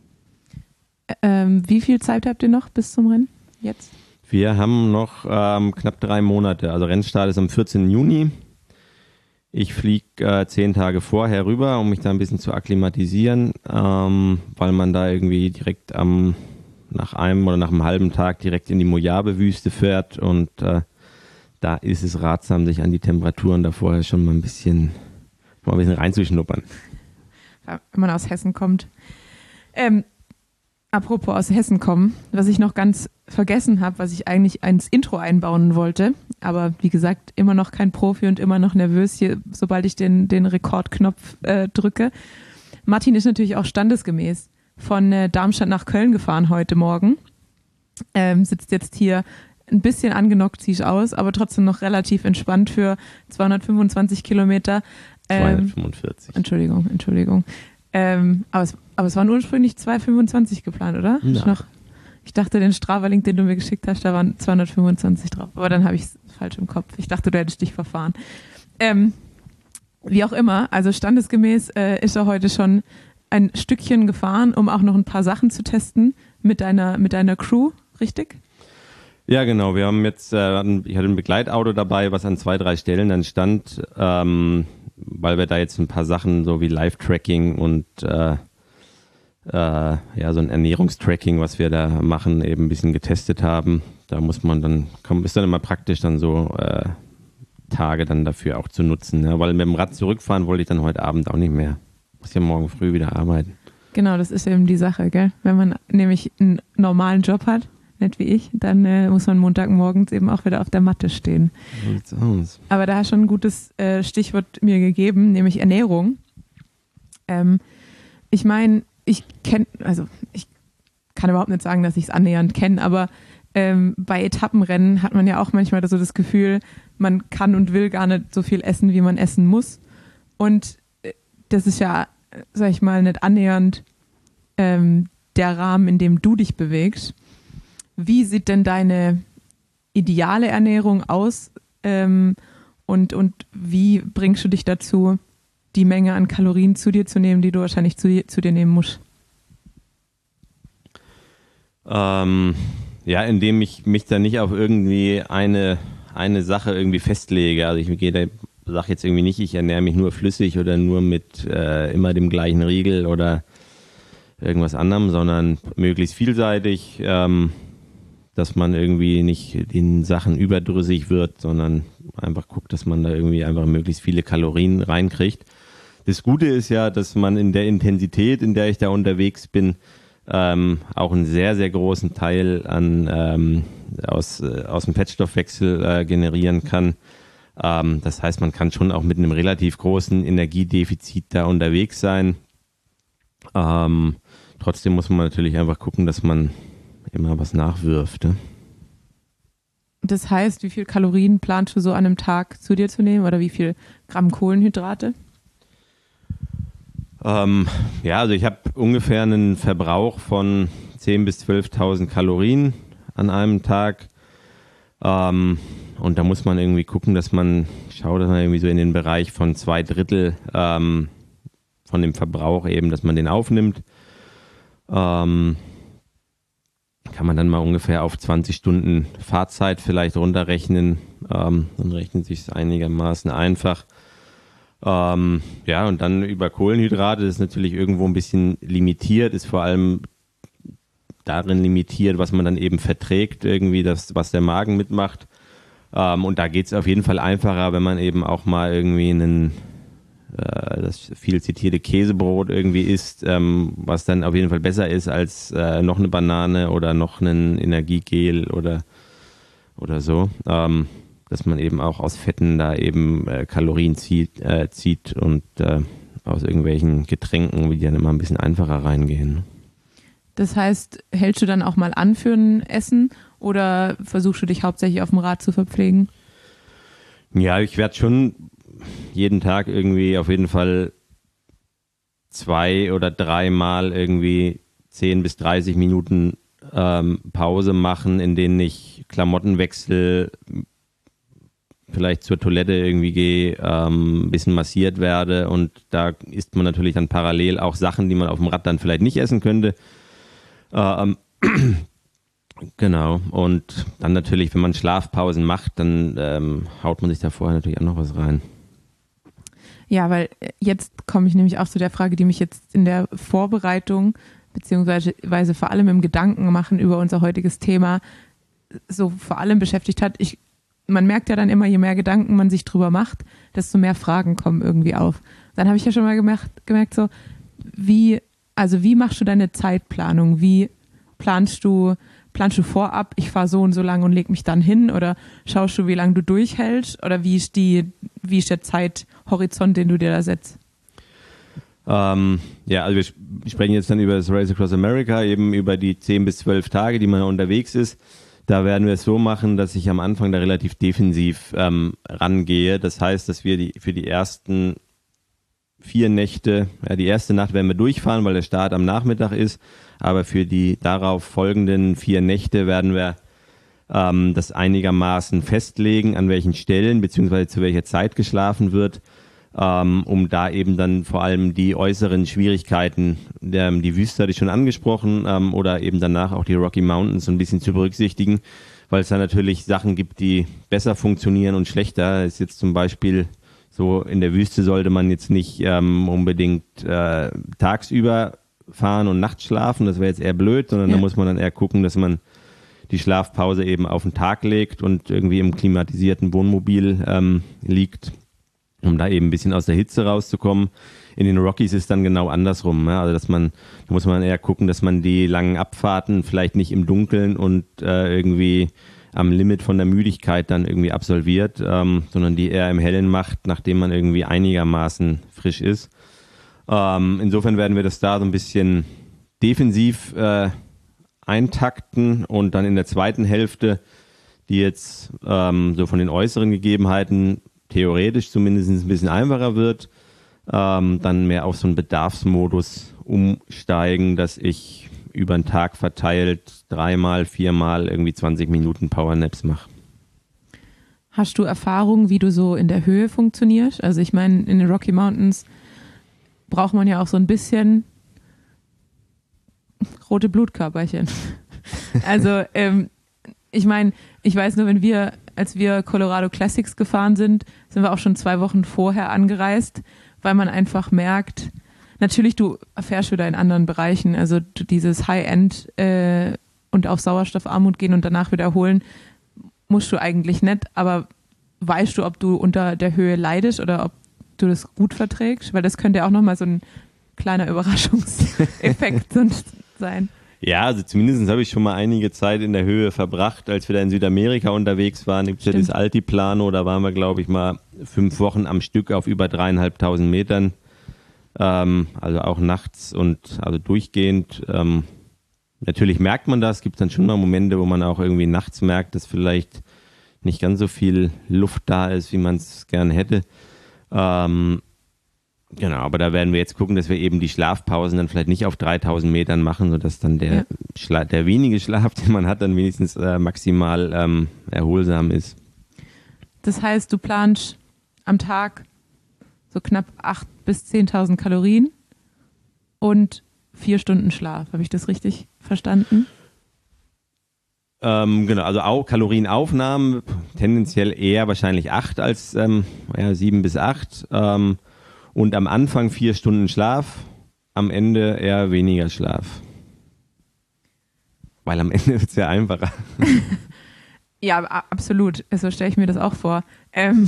Ähm, wie viel Zeit habt ihr noch bis zum Rennen jetzt? Wir haben noch ähm, knapp drei Monate. Also Rennstart ist am vierzehnten Juni. Ich fliege äh, zehn Tage vorher rüber, um mich da ein bisschen zu akklimatisieren, ähm, weil man da irgendwie direkt am nach einem oder nach einem halben Tag direkt in die Mojave-Wüste fährt und äh, da ist es ratsam, sich an die Temperaturen da vorher schon mal ein bisschen, mal ein bisschen reinzuschnuppern. Ja, wenn man aus Hessen kommt. Ähm, apropos aus Hessen kommen, was ich noch ganz vergessen habe, was ich eigentlich ins Intro einbauen wollte, aber wie gesagt, immer noch kein Profi und immer noch nervös hier, sobald ich den, den Rekordknopf äh, drücke. Martin ist natürlich auch standesgemäß von äh, Darmstadt nach Köln gefahren heute Morgen. Ähm, sitzt jetzt hier ein bisschen angenockt, sieht aus, aber trotzdem noch relativ entspannt für zweihundertfünfundzwanzig Kilometer. Ähm, zweihundertfünfundvierzig. Entschuldigung, Entschuldigung. Ähm, aber, es, aber es waren ursprünglich zweihundertfünfundzwanzig geplant, oder? Ich, noch, ich dachte, den Strava-Link, den du mir geschickt hast, da waren zweihundertfünfundzwanzig drauf. Aber dann habe ich es falsch im Kopf. Ich dachte, du hättest dich verfahren. Ähm, wie auch immer, also standesgemäß äh, ist er heute schon ein Stückchen gefahren, um auch noch ein paar Sachen zu testen mit deiner, mit deiner Crew, richtig? Ja, genau. Wir haben jetzt, äh, ich hatte ein Begleitauto dabei, was an zwei, drei Stellen dann stand, ähm, weil wir da jetzt ein paar Sachen so wie Live-Tracking und äh, äh, ja, so ein Ernährungstracking, was wir da machen, eben ein bisschen getestet haben. Da muss man dann, komm, ist dann immer praktisch, dann so äh, Tage dann dafür auch zu nutzen. Ja? Weil mit dem Rad zurückfahren wollte ich dann heute Abend auch nicht mehr. Muss ja morgen früh wieder arbeiten. Genau, das ist eben die Sache, gell? Wenn man nämlich einen normalen Job hat, nicht wie ich, dann äh, muss man Montagmorgens eben auch wieder auf der Matte stehen. So sieht's aus. Aber da hast du schon ein gutes äh, Stichwort mir gegeben, nämlich Ernährung. Ähm, ich meine, ich kenne, also ich kann überhaupt nicht sagen, dass ich es annähernd kenne, aber ähm, bei Etappenrennen hat man ja auch manchmal so das Gefühl, man kann und will gar nicht so viel essen, wie man essen muss. Und das ist ja, sag ich mal, nicht annähernd ähm, der Rahmen, in dem du dich bewegst. Wie sieht denn deine ideale Ernährung aus ähm, und, und wie bringst du dich dazu, die Menge an Kalorien zu dir zu nehmen, die du wahrscheinlich zu, zu dir nehmen musst? Ähm, ja, indem ich mich da nicht auf irgendwie eine, eine Sache irgendwie festlege. Also ich gehe da sage jetzt irgendwie nicht, ich ernähre mich nur flüssig oder nur mit äh, immer dem gleichen Riegel oder irgendwas anderem, sondern möglichst vielseitig, ähm, dass man irgendwie nicht den Sachen überdrüssig wird, sondern einfach guckt, dass man da irgendwie einfach möglichst viele Kalorien reinkriegt. Das Gute ist ja, dass man in der Intensität, in der ich da unterwegs bin, ähm, auch einen sehr, sehr großen Teil an ähm, aus, äh, aus dem Fettstoffwechsel äh, generieren kann. Ähm, das heißt, man kann schon auch mit einem relativ großen Energiedefizit da unterwegs sein. Ähm, trotzdem muss man natürlich einfach gucken, dass man immer was nachwirft. Ne? Das heißt, wie viel Kalorien planst du so an einem Tag zu dir zu nehmen oder wie viel Gramm Kohlenhydrate? Ähm, ja, also ich habe ungefähr einen Verbrauch von zehntausend bis zwölftausend Kalorien an einem Tag. Ähm, und da muss man irgendwie gucken, dass man schaut, dass man irgendwie so in den Bereich von zwei Drittel ähm, von dem Verbrauch eben, dass man den aufnimmt. Ähm, kann man dann mal ungefähr auf zwanzig Stunden Fahrzeit vielleicht runterrechnen. Ähm, dann rechnet sich es einigermaßen einfach. Ähm, ja, und dann über Kohlenhydrate, das ist natürlich irgendwo ein bisschen limitiert, ist vor allem darin limitiert, was man dann eben verträgt, irgendwie das, was der Magen mitmacht. Ähm, und da geht es auf jeden Fall einfacher, wenn man eben auch mal irgendwie einen, äh, das viel zitierte Käsebrot irgendwie isst, ähm, was dann auf jeden Fall besser ist als äh, noch eine Banane oder noch ein Energiegel oder, oder so. Ähm, dass man eben auch aus Fetten da eben äh, Kalorien zieht, äh, zieht und äh, aus irgendwelchen Getränken, die dann immer ein bisschen einfacher reingehen. Das heißt, hältst du dann auch mal an für ein Essen oder versuchst du dich hauptsächlich auf dem Rad zu verpflegen? Ja, ich werde schon jeden Tag irgendwie auf jeden Fall zwei oder dreimal irgendwie zehn bis dreißig Minuten ähm, Pause machen, in denen ich Klamotten wechsle, vielleicht zur Toilette irgendwie gehe, ähm, ein bisschen massiert werde und da isst man natürlich dann parallel auch Sachen, die man auf dem Rad dann vielleicht nicht essen könnte. Ähm, genau, und dann natürlich, wenn man Schlafpausen macht, dann ähm, haut man sich da vorher natürlich auch noch was rein. Ja, weil jetzt komme ich nämlich auch zu der Frage, die mich jetzt in der Vorbereitung beziehungsweise vor allem im Gedanken machen über unser heutiges Thema so vor allem beschäftigt hat. Ich Man merkt ja dann immer, je mehr Gedanken man sich drüber macht, desto mehr Fragen kommen irgendwie auf. Dann habe ich ja schon mal gemerkt, gemerkt so, wie, also wie machst du deine Zeitplanung? Wie planst du, planst du vorab, ich fahre so und so lang und leg mich dann hin? Oder schaust du, wie lange du durchhältst? Oder wie ist die, wie ist der Zeithorizont, den du dir da setzt? Ähm, ja, also wir sprechen jetzt dann über das Race Across America, eben über die zehn bis zwölf Tage, die man unterwegs ist. Da werden wir es so machen, dass ich am Anfang da relativ defensiv ähm, rangehe. Das heißt, dass wir die für die ersten vier Nächte, ja, die erste Nacht werden wir durchfahren, weil der Start am Nachmittag ist. Aber für die darauf folgenden vier Nächte werden wir ähm, das einigermaßen festlegen, an welchen Stellen beziehungsweise zu welcher Zeit geschlafen wird, ähm, um da eben dann vor allem die äußeren Schwierigkeiten, der, die Wüste hatte ich schon angesprochen, ähm, oder eben danach auch die Rocky Mountains so ein bisschen zu berücksichtigen, weil es da natürlich Sachen gibt, die besser funktionieren und schlechter. Das ist jetzt zum Beispiel so, in der Wüste sollte man jetzt nicht ähm, unbedingt äh, tagsüber fahren und nachts schlafen, das wäre jetzt eher blöd, sondern ja. Da muss man dann eher gucken, dass man die Schlafpause eben auf den Tag legt und irgendwie im klimatisierten Wohnmobil ähm, liegt, um da eben ein bisschen aus der Hitze rauszukommen. In den Rockies ist dann genau andersrum. Ja? Also dass man, da muss man eher gucken, dass man die langen Abfahrten vielleicht nicht im Dunkeln und äh, irgendwie am Limit von der Müdigkeit dann irgendwie absolviert, ähm, sondern die eher im Hellen macht, nachdem man irgendwie einigermaßen frisch ist. Ähm, insofern werden wir das da so ein bisschen defensiv äh, eintakten und dann in der zweiten Hälfte, die jetzt ähm, so von den äußeren Gegebenheiten theoretisch zumindest ein bisschen einfacher wird, ähm, dann mehr auf so einen Bedarfsmodus umsteigen, dass ich über den Tag verteilt dreimal, viermal irgendwie zwanzig Minuten Powernaps mache. Hast du Erfahrung, wie du so in der Höhe funktionierst? Also ich meine, in den Rocky Mountains braucht man ja auch so ein bisschen rote Blutkörperchen. Also ähm, ich meine, ich weiß nur, wenn wir, als wir Colorado Classics gefahren sind, sind wir auch schon zwei Wochen vorher angereist, weil man einfach merkt, natürlich, du erfährst wieder in anderen Bereichen, also dieses High-End äh, und auf Sauerstoffarmut gehen und danach wieder erholen, musst du eigentlich nicht, aber weißt du, ob du unter der Höhe leidest oder ob du das gut verträgst? Weil das könnte ja auch nochmal so ein kleiner Überraschungseffekt sein. Ja, also zumindest habe ich schon mal einige Zeit in der Höhe verbracht, als wir da in Südamerika unterwegs waren. Gibt es ja das Altiplano, da waren wir, glaube ich, mal fünf Wochen am Stück auf über dreieinhalbtausend Metern. Ähm, also auch nachts und also durchgehend. Ähm, natürlich merkt man das, es gibt dann schon mal Momente, wo man auch irgendwie nachts merkt, dass vielleicht nicht ganz so viel Luft da ist, wie man es gerne hätte. Ähm, genau, aber da werden wir jetzt gucken, dass wir eben die Schlafpausen dann vielleicht nicht auf dreitausend Metern machen, sodass dann der, ja. Schla- der wenige Schlaf, den man hat, dann wenigstens äh, maximal ähm, erholsam ist. Das heißt, du planst am Tag so knapp achttausend bis zehntausend Kalorien und vier Stunden Schlaf. Habe ich das richtig verstanden? Ähm, genau, also auch Kalorienaufnahmen tendenziell eher wahrscheinlich acht als ähm, ja, sieben bis acht. Ähm, und am Anfang vier Stunden Schlaf, am Ende eher weniger Schlaf. Weil am Ende wird es ja einfacher. Ja, absolut. So stelle ich mir das auch vor. Ähm,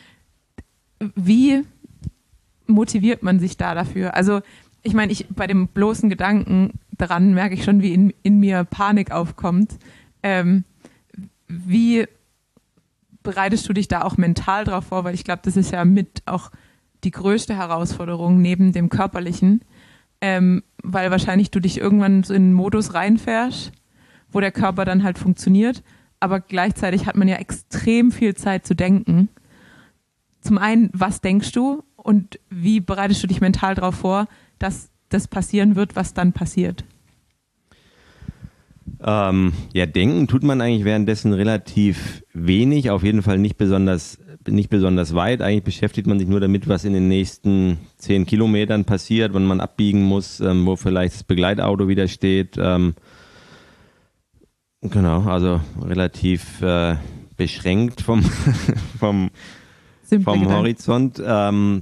wie motiviert man sich da dafür? Also ich meine, ich bei dem bloßen Gedanken daran merke ich schon, wie in, in mir Panik aufkommt. Ähm, wie bereitest du dich da auch mental drauf vor? Weil ich glaube, das ist ja mit auch die größte Herausforderung neben dem Körperlichen, ähm, weil wahrscheinlich du dich irgendwann so in einen Modus reinfährst, wo der Körper dann halt funktioniert, aber gleichzeitig hat man ja extrem viel Zeit zu denken. Zum einen, was denkst du und wie bereitest du dich mental darauf vor, dass das passieren wird, was dann passiert? Ähm, ja, denken tut man eigentlich währenddessen relativ wenig, auf jeden Fall nicht besonders, nicht besonders weit. Eigentlich beschäftigt man sich nur damit, was in den nächsten zehn Kilometern passiert, wenn man abbiegen muss, ähm, wo vielleicht das Begleitauto wieder steht. Ähm, genau, also relativ äh, beschränkt vom, vom, vom Horizont. Ähm,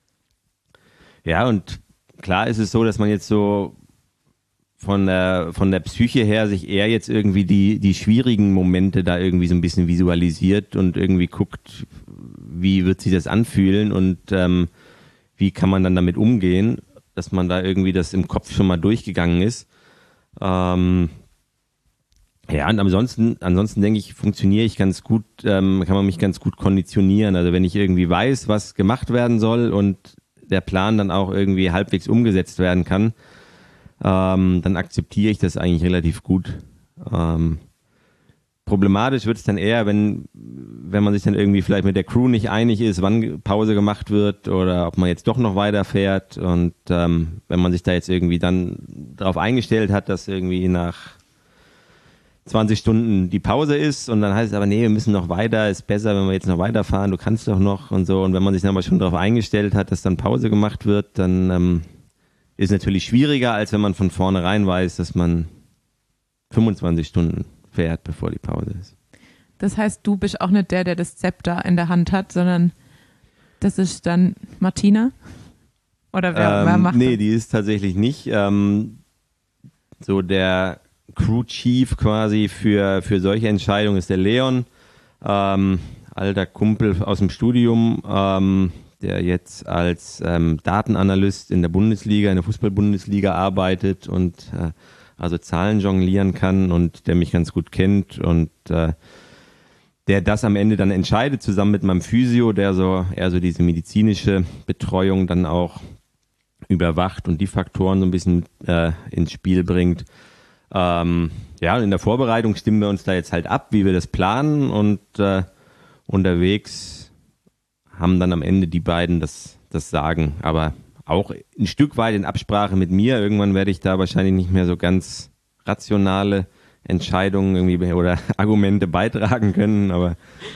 ja, und klar ist es so, dass man jetzt so von der, von der Psyche her sich eher jetzt irgendwie die, die schwierigen Momente da irgendwie so ein bisschen visualisiert und irgendwie guckt, wie wird sich das anfühlen und ähm, wie kann man dann damit umgehen, dass man da irgendwie das im Kopf schon mal durchgegangen ist. Ähm, ja, und ansonsten, ansonsten denke ich, funktioniere ich ganz gut, ähm, kann man mich ganz gut konditionieren. Also wenn ich irgendwie weiß, was gemacht werden soll und der Plan dann auch irgendwie halbwegs umgesetzt werden kann, Ähm, dann akzeptiere ich das eigentlich relativ gut. Ähm, problematisch wird es dann eher, wenn, wenn man sich dann irgendwie vielleicht mit der Crew nicht einig ist, wann Pause gemacht wird oder ob man jetzt doch noch weiterfährt. Und ähm, wenn man sich da jetzt irgendwie dann darauf eingestellt hat, dass irgendwie nach zwanzig Stunden die Pause ist und dann heißt es aber, nee, wir müssen noch weiter, ist besser, wenn wir jetzt noch weiterfahren, du kannst doch noch und so. Und wenn man sich dann aber schon darauf eingestellt hat, dass dann Pause gemacht wird, dann ähm, ist natürlich schwieriger, als wenn man von vornherein weiß, dass man fünfundzwanzig Stunden fährt, bevor die Pause ist. Das heißt, du bist auch nicht der, der das Zepter in der Hand hat, sondern das ist dann Martina? Oder wer, ähm, wer macht nee, das? die ist tatsächlich nicht. Ähm, so der Crew Chief quasi für, für solche Entscheidungen ist der Leon, ähm, alter Kumpel aus dem Studium, ähm, der jetzt als ähm, Datenanalyst in der Bundesliga, in der Fußball-Bundesliga arbeitet und äh, also Zahlen jonglieren kann und der mich ganz gut kennt und äh, der das am Ende dann entscheidet, zusammen mit meinem Physio, der so eher so diese medizinische Betreuung dann auch überwacht und die Faktoren so ein bisschen äh, ins Spiel bringt. Ähm, ja, und in der Vorbereitung stimmen wir uns da jetzt halt ab, wie wir das planen und äh, unterwegs haben dann am Ende die beiden das, das Sagen, aber auch ein Stück weit in Absprache mit mir. Irgendwann werde ich da wahrscheinlich nicht mehr so ganz rationale Entscheidungen irgendwie oder Argumente beitragen können, aber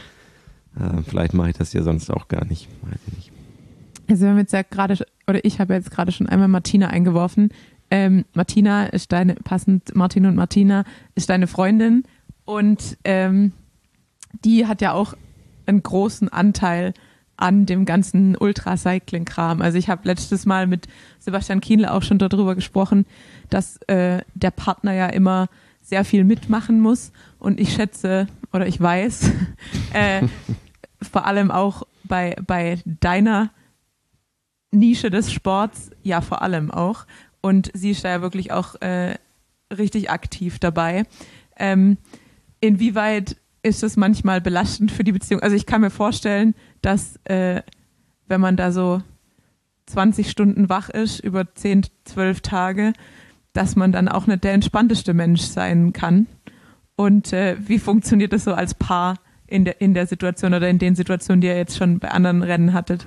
äh, vielleicht mache ich das ja sonst auch gar nicht. Weiß ich nicht. Also wir haben jetzt ja gerade, oder ich habe jetzt gerade schon einmal Martina eingeworfen. Ähm, Martina ist deine, passend Martin und Martina, ist deine Freundin und ähm, die hat ja auch einen großen Anteil an dem ganzen Ultracycling-Kram. Also ich habe letztes Mal mit Sebastian Kienle auch schon darüber gesprochen, dass äh, der Partner ja immer sehr viel mitmachen muss und ich schätze oder ich weiß, äh, vor allem auch bei, bei deiner Nische des Sports, ja vor allem auch und sie ist da ja wirklich auch äh, richtig aktiv dabei. Ähm, inwieweit ist es manchmal belastend für die Beziehung? Also ich kann mir vorstellen, dass äh, wenn man da so zwanzig Stunden wach ist, über zehn, zwölf Tage, dass man dann auch nicht der entspannteste Mensch sein kann. Und äh, wie funktioniert das so als Paar in der, in der Situation oder in den Situationen, die ihr jetzt schon bei anderen Rennen hattet?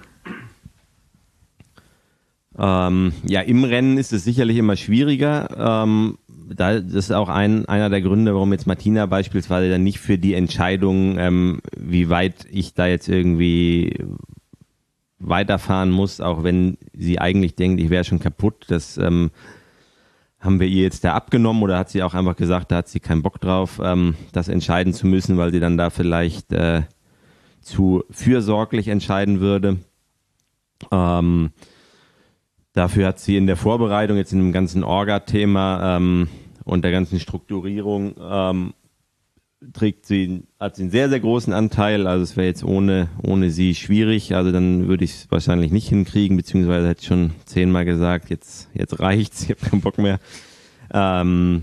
Ähm, ja, im Rennen ist es sicherlich immer schwieriger. Ähm, da, das ist auch ein, einer der Gründe, warum jetzt Martina beispielsweise dann nicht für die Entscheidung, ähm, wie weit ich da jetzt irgendwie weiterfahren muss, auch wenn sie eigentlich denkt, ich wäre schon kaputt. Das ähm, haben wir ihr jetzt da abgenommen oder hat sie auch einfach gesagt, da hat sie keinen Bock drauf, ähm, das entscheiden zu müssen, weil sie dann da vielleicht äh, zu fürsorglich entscheiden würde. Ähm, dafür hat sie in der Vorbereitung, jetzt in dem ganzen Orga-Thema ähm, und der ganzen Strukturierung, ähm, trägt sie, hat sie einen sehr, sehr großen Anteil. Also es wäre jetzt ohne, ohne sie schwierig. Also dann würde ich es wahrscheinlich nicht hinkriegen, beziehungsweise hätte ich schon zehnmal gesagt, jetzt, jetzt reicht's, ich habe keinen Bock mehr. Ähm,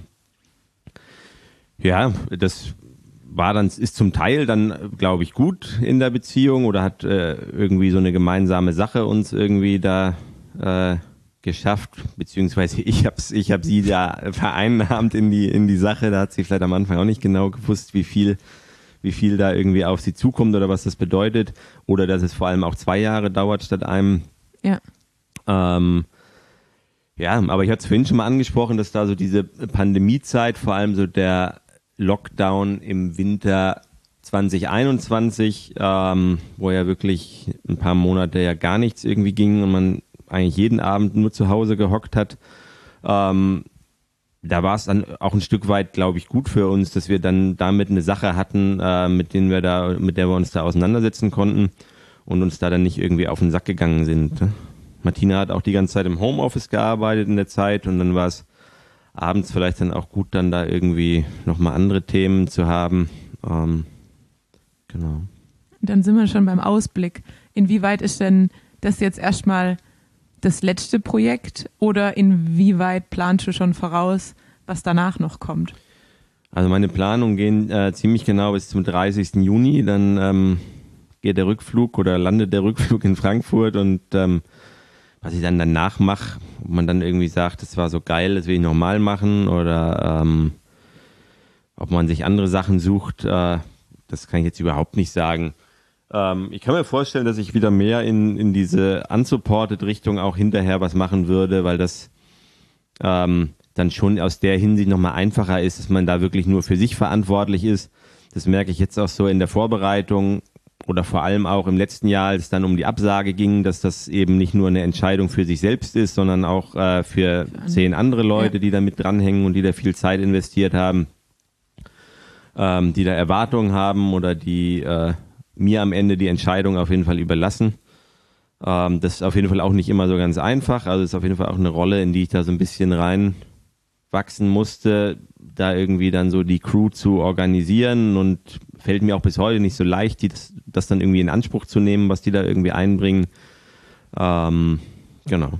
ja, das war dann, ist zum Teil dann, glaube ich, gut in der Beziehung oder hat äh, irgendwie so eine gemeinsame Sache uns irgendwie da äh, geschafft, beziehungsweise ich habe ich hab sie da vereinnahmt in die, in die Sache. Da hat sie vielleicht am Anfang auch nicht genau gewusst, wie viel, wie viel da irgendwie auf sie zukommt oder was das bedeutet. Oder dass es vor allem auch zwei Jahre dauert statt einem. Ja. Ähm, ja, aber ich hatte es vorhin schon mal angesprochen, dass da so diese Pandemiezeit, vor allem so der Lockdown im Winter zwanzig einundzwanzig, ähm, wo ja wirklich ein paar Monate ja gar nichts irgendwie ging und man eigentlich jeden Abend nur zu Hause gehockt hat. Ähm, da war es dann auch ein Stück weit, glaube ich, gut für uns, dass wir dann damit eine Sache hatten, äh, mit denen wir da, mit der wir uns da auseinandersetzen konnten und uns da dann nicht irgendwie auf den Sack gegangen sind. Martina hat auch die ganze Zeit im Homeoffice gearbeitet in der Zeit und dann war es abends vielleicht dann auch gut, dann da irgendwie nochmal andere Themen zu haben. Ähm, genau. Dann sind wir schon beim Ausblick. Inwieweit ist denn das jetzt erstmal das letzte Projekt oder inwieweit planst du schon voraus, was danach noch kommt? Also meine Planungen gehen äh, ziemlich genau bis zum dreißigsten Juni. Dann ähm, geht der Rückflug oder landet der Rückflug in Frankfurt und ähm, was ich dann danach mache, ob man dann irgendwie sagt, das war so geil, das will ich nochmal machen oder ähm, ob man sich andere Sachen sucht, äh, das kann ich jetzt überhaupt nicht sagen. Ich kann mir vorstellen, dass ich wieder mehr in, in diese unsupported Richtung auch hinterher was machen würde, weil das ähm, dann schon aus der Hinsicht nochmal einfacher ist, dass man da wirklich nur für sich verantwortlich ist. Das merke ich jetzt auch so in der Vorbereitung oder vor allem auch im letzten Jahr, als es dann um die Absage ging, dass das eben nicht nur eine Entscheidung für sich selbst ist, sondern auch äh, für zehn andere Leute, die da mit dranhängen und die da viel Zeit investiert haben, ähm, die da Erwartungen haben oder die äh, mir am Ende die Entscheidung auf jeden Fall überlassen. Ähm, das ist auf jeden Fall auch nicht immer so ganz einfach. Also ist auf jeden Fall auch eine Rolle, in die ich da so ein bisschen reinwachsen musste, da irgendwie dann so die Crew zu organisieren und fällt mir auch bis heute nicht so leicht, die das, das dann irgendwie in Anspruch zu nehmen, was die da irgendwie einbringen. Ähm, genau.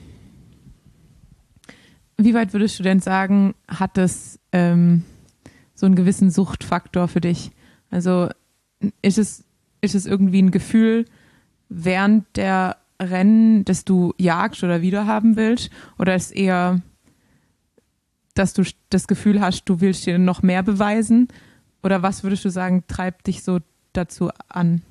Wie weit würdest du denn sagen, hat das ähm, so einen gewissen Suchtfaktor für dich? Also ist es Ist es irgendwie ein Gefühl während der Rennen, das du jagst oder wiederhaben willst? Oder ist es eher, dass du das Gefühl hast, du willst dir noch mehr beweisen? Oder was würdest du sagen, treibt dich so dazu an?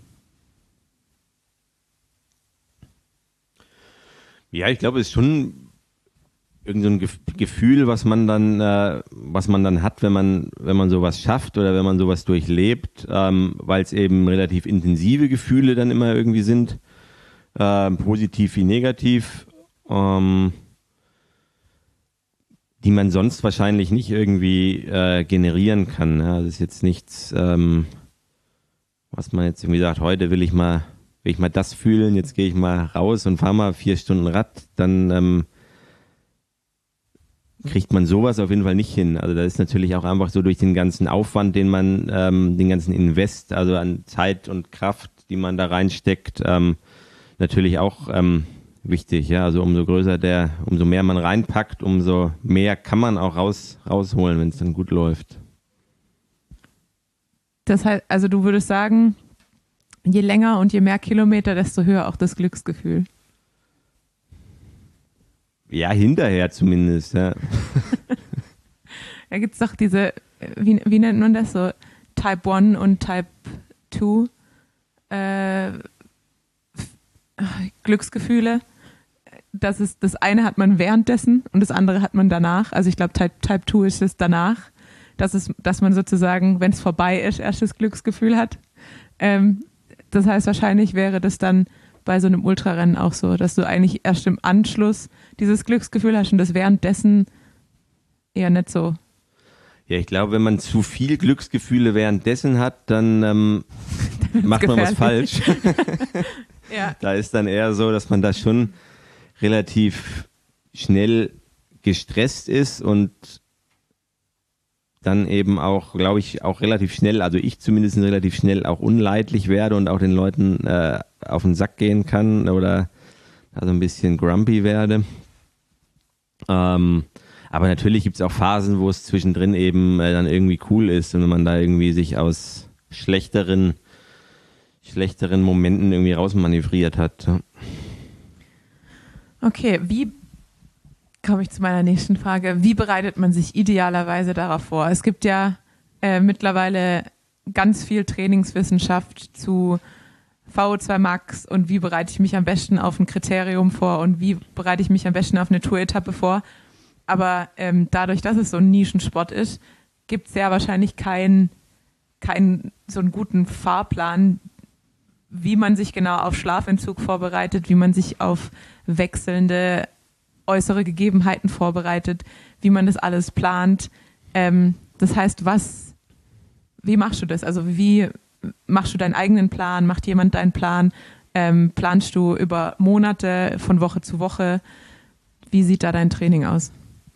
Ja, ich glaube, es ist schon irgend so ein Gefühl, was man dann, äh, was man dann hat, wenn man, wenn man sowas schafft oder wenn man sowas durchlebt, ähm, weil es eben relativ intensive Gefühle dann immer irgendwie sind, äh, positiv wie negativ, ähm, die man sonst wahrscheinlich nicht irgendwie äh, generieren kann. Ja, das ist jetzt nichts, ähm, was man jetzt irgendwie sagt, heute will ich mal, will ich mal das fühlen, jetzt gehe ich mal raus und fahre mal vier Stunden Rad, dann ähm, kriegt man sowas auf jeden Fall nicht hin. Also das ist natürlich auch einfach so durch den ganzen Aufwand, den man, ähm, den ganzen Invest, also an Zeit und Kraft, die man da reinsteckt, ähm, natürlich auch ähm, wichtig. Ja, also umso größer der, umso mehr man reinpackt, umso mehr kann man auch raus, rausholen, wenn es dann gut läuft. Das heißt, also du würdest sagen, je länger und je mehr Kilometer, desto höher auch das Glücksgefühl. Ja, hinterher zumindest, ja. Da gibt es doch diese, wie, wie nennt man das so, Type eins und Type zwei äh, Glücksgefühle. Das ist, das eine hat man währenddessen und das andere hat man danach. Also ich glaube, Type, Type zwei ist es danach, dass, es, dass man sozusagen, wenn es vorbei ist, erst das Glücksgefühl hat. Ähm, das heißt, wahrscheinlich wäre das dann bei so einem Ultrarennen auch so, dass du eigentlich erst im Anschluss dieses Glücksgefühl hast und das währenddessen eher nicht so? Ja, ich glaube, wenn man zu viel Glücksgefühle währenddessen hat, dann ähm, macht man was falsch. Ja. Da ist dann eher so, dass man da schon relativ schnell gestresst ist und dann eben auch, glaube ich, auch relativ schnell, also ich zumindest relativ schnell auch unleidlich werde und auch den Leuten äh, auf den Sack gehen kann oder also ein bisschen grumpy werde. Ähm, aber natürlich gibt es auch Phasen, wo es zwischendrin eben äh, dann irgendwie cool ist und wenn man da irgendwie sich aus schlechteren, schlechteren Momenten irgendwie rausmanövriert hat. Ja. Okay, wie komme ich zu meiner nächsten Frage. Wie bereitet man sich idealerweise darauf vor? Es gibt ja äh, mittlerweile ganz viel Trainingswissenschaft zu V O zwei Max und wie bereite ich mich am besten auf ein Kriterium vor und wie bereite ich mich am besten auf eine Tour-Etappe vor. Aber ähm, dadurch, dass es so ein Nischensport ist, gibt es ja wahrscheinlich keinen keinen so einen guten Fahrplan, wie man sich genau auf Schlafentzug vorbereitet, wie man sich auf wechselnde äußere Gegebenheiten vorbereitet, wie man das alles plant. Ähm, das heißt, was, wie machst du das? Also wie machst du deinen eigenen Plan? Macht jemand deinen Plan? Ähm, planst du über Monate, von Woche zu Woche? Wie sieht da dein Training aus?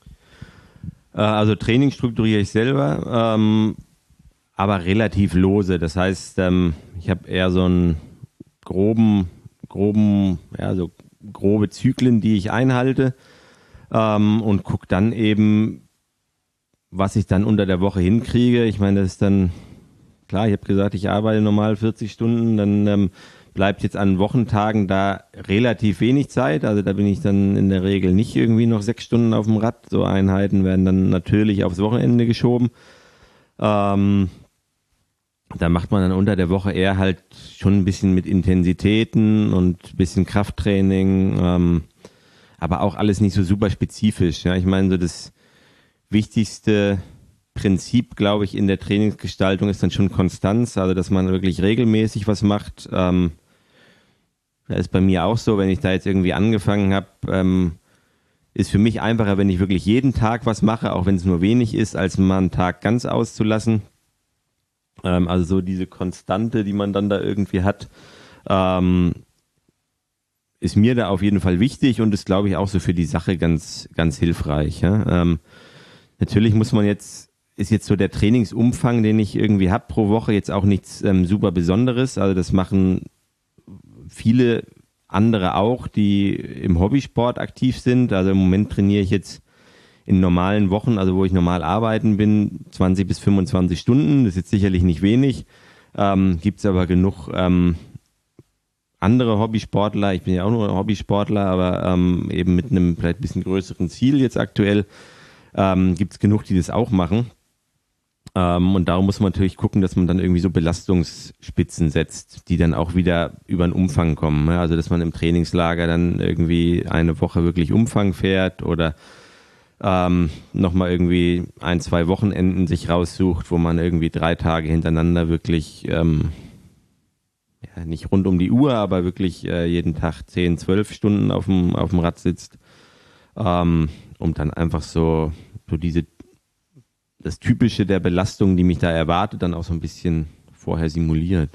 Also Training strukturiere ich selber, ähm, aber relativ lose. Das heißt, ähm, ich habe eher so einen groben, groben, ja, so grobe Zyklen, die ich einhalte ähm, und gucke dann eben, was ich dann unter der Woche hinkriege. Ich meine, das ist dann, klar, ich habe gesagt, ich arbeite normal vierzig Stunden, dann ähm, bleibt jetzt an Wochentagen da relativ wenig Zeit. Also da bin ich dann in der Regel nicht irgendwie noch sechs Stunden auf dem Rad. So Einheiten werden dann natürlich aufs Wochenende geschoben. Ähm, Da macht man dann unter der Woche eher halt schon ein bisschen mit Intensitäten und ein bisschen Krafttraining, ähm, aber auch alles nicht so super spezifisch. Ja, ich meine, so das wichtigste Prinzip, glaube ich, in der Trainingsgestaltung ist dann schon Konstanz, also dass man wirklich regelmäßig was macht. Ähm, das ist bei mir auch so, wenn ich da jetzt irgendwie angefangen habe, ähm, ist für mich einfacher, wenn ich wirklich jeden Tag was mache, auch wenn es nur wenig ist, als mal einen Tag ganz auszulassen. Also so diese Konstante, die man dann da irgendwie hat, ähm, ist mir da auf jeden Fall wichtig und ist, glaube ich, auch so für die Sache ganz, ganz hilfreich. Ja? Ähm, natürlich muss man jetzt, ist jetzt so der Trainingsumfang, den ich irgendwie habe pro Woche, jetzt auch nichts ähm, super Besonderes. Also das machen viele andere auch, die im Hobbysport aktiv sind. Also im Moment trainiere ich jetzt in normalen Wochen, also wo ich normal arbeiten bin, zwanzig bis fünfundzwanzig Stunden, das ist jetzt sicherlich nicht wenig, ähm, gibt es aber genug ähm, andere Hobbysportler, ich bin ja auch nur Hobbysportler, aber ähm, eben mit einem vielleicht ein bisschen größeren Ziel jetzt aktuell, ähm, gibt es genug, die das auch machen. Ähm, und darum muss man natürlich gucken, dass man dann irgendwie so Belastungsspitzen setzt, die dann auch wieder über den Umfang kommen. Ja? Also dass man im Trainingslager dann irgendwie eine Woche wirklich Umfang fährt oder Ähm, nochmal irgendwie ein, zwei Wochenenden sich raussucht, wo man irgendwie drei Tage hintereinander wirklich, ähm, ja, nicht rund um die Uhr, aber wirklich äh, jeden Tag zehn, zwölf Stunden auf dem, auf dem Rad sitzt, ähm, um dann einfach so, so diese, das Typische der Belastung, die mich da erwartet, dann auch so ein bisschen vorher simuliert.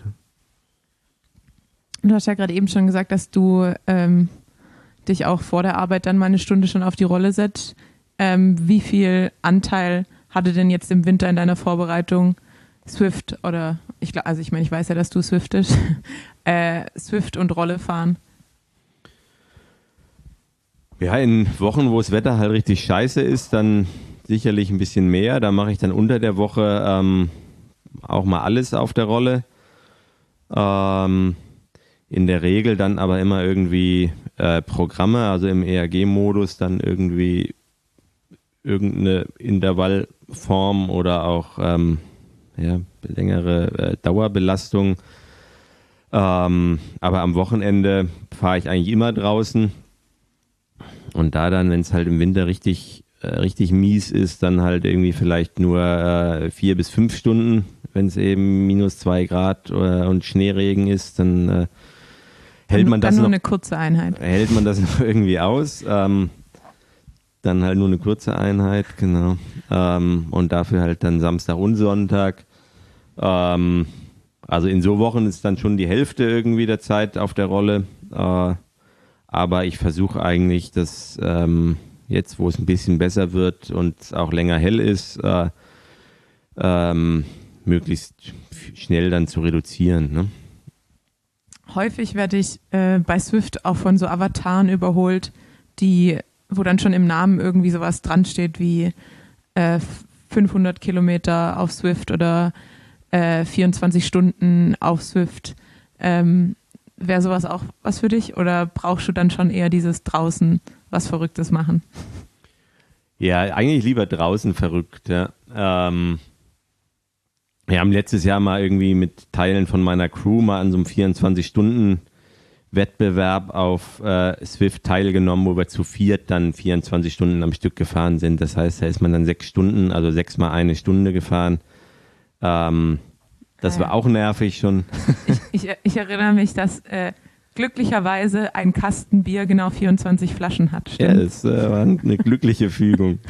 Du hast ja gerade eben schon gesagt, dass du ähm, dich auch vor der Arbeit dann mal eine Stunde schon auf die Rolle setzt. Ähm, wie viel Anteil hatte denn jetzt im Winter in deiner Vorbereitung Swift oder, ich glaube, also ich meine, ich weiß ja, dass du Swiftest, äh, Swift und Rolle fahren? Ja, in Wochen, wo das Wetter halt richtig scheiße ist, dann sicherlich ein bisschen mehr. Da mache ich dann unter der Woche ähm, auch mal alles auf der Rolle. Ähm, in der Regel dann aber immer irgendwie äh, Programme, also im E R G-Modus dann irgendwie irgendeine Intervallform oder auch ähm, ja, längere äh, Dauerbelastung. Ähm, aber am Wochenende fahre ich eigentlich immer draußen. Und da dann, wenn es halt im Winter richtig, äh, richtig mies ist, dann halt irgendwie vielleicht nur äh, vier bis fünf Stunden, wenn es eben minus zwei Grad äh, und Schneeregen ist, dann äh, hält man das dann nur noch, eine kurze Einheit. Hält man das noch irgendwie aus? Ähm, dann halt nur eine kurze Einheit, genau. Ähm, und dafür halt dann Samstag und Sonntag. Ähm, also in so Wochen ist dann schon die Hälfte irgendwie der Zeit auf der Rolle. Äh, aber ich versuche eigentlich, dass ähm, jetzt, wo es ein bisschen besser wird und es auch länger hell ist, äh, ähm, möglichst schnell dann zu reduzieren. Ne? Häufig werde ich äh, bei Zwift auch von so Avataren überholt, die, wo dann schon im Namen irgendwie sowas dran steht wie äh, fünfhundert Kilometer auf Zwift oder äh, vierundzwanzig Stunden auf Zwift. Ähm, Wäre sowas auch was für dich oder brauchst du dann schon eher dieses draußen was Verrücktes machen? Ja, eigentlich lieber draußen verrückt. Ja. Ähm, wir haben letztes Jahr mal irgendwie mit Teilen von meiner Crew mal an so einem vierundzwanzig-Stunden-Wettbewerb auf äh, Zwift teilgenommen, wo wir zu viert dann vierundzwanzig Stunden am Stück gefahren sind. Das heißt, da ist man dann sechs Stunden, also sechs mal eine Stunde gefahren. Ähm, das war auch nervig schon. Ich, ich, ich erinnere mich, dass äh, glücklicherweise ein Kasten Bier genau vierundzwanzig Flaschen hat. Stimmt? Ja, das äh, war eine glückliche Fügung.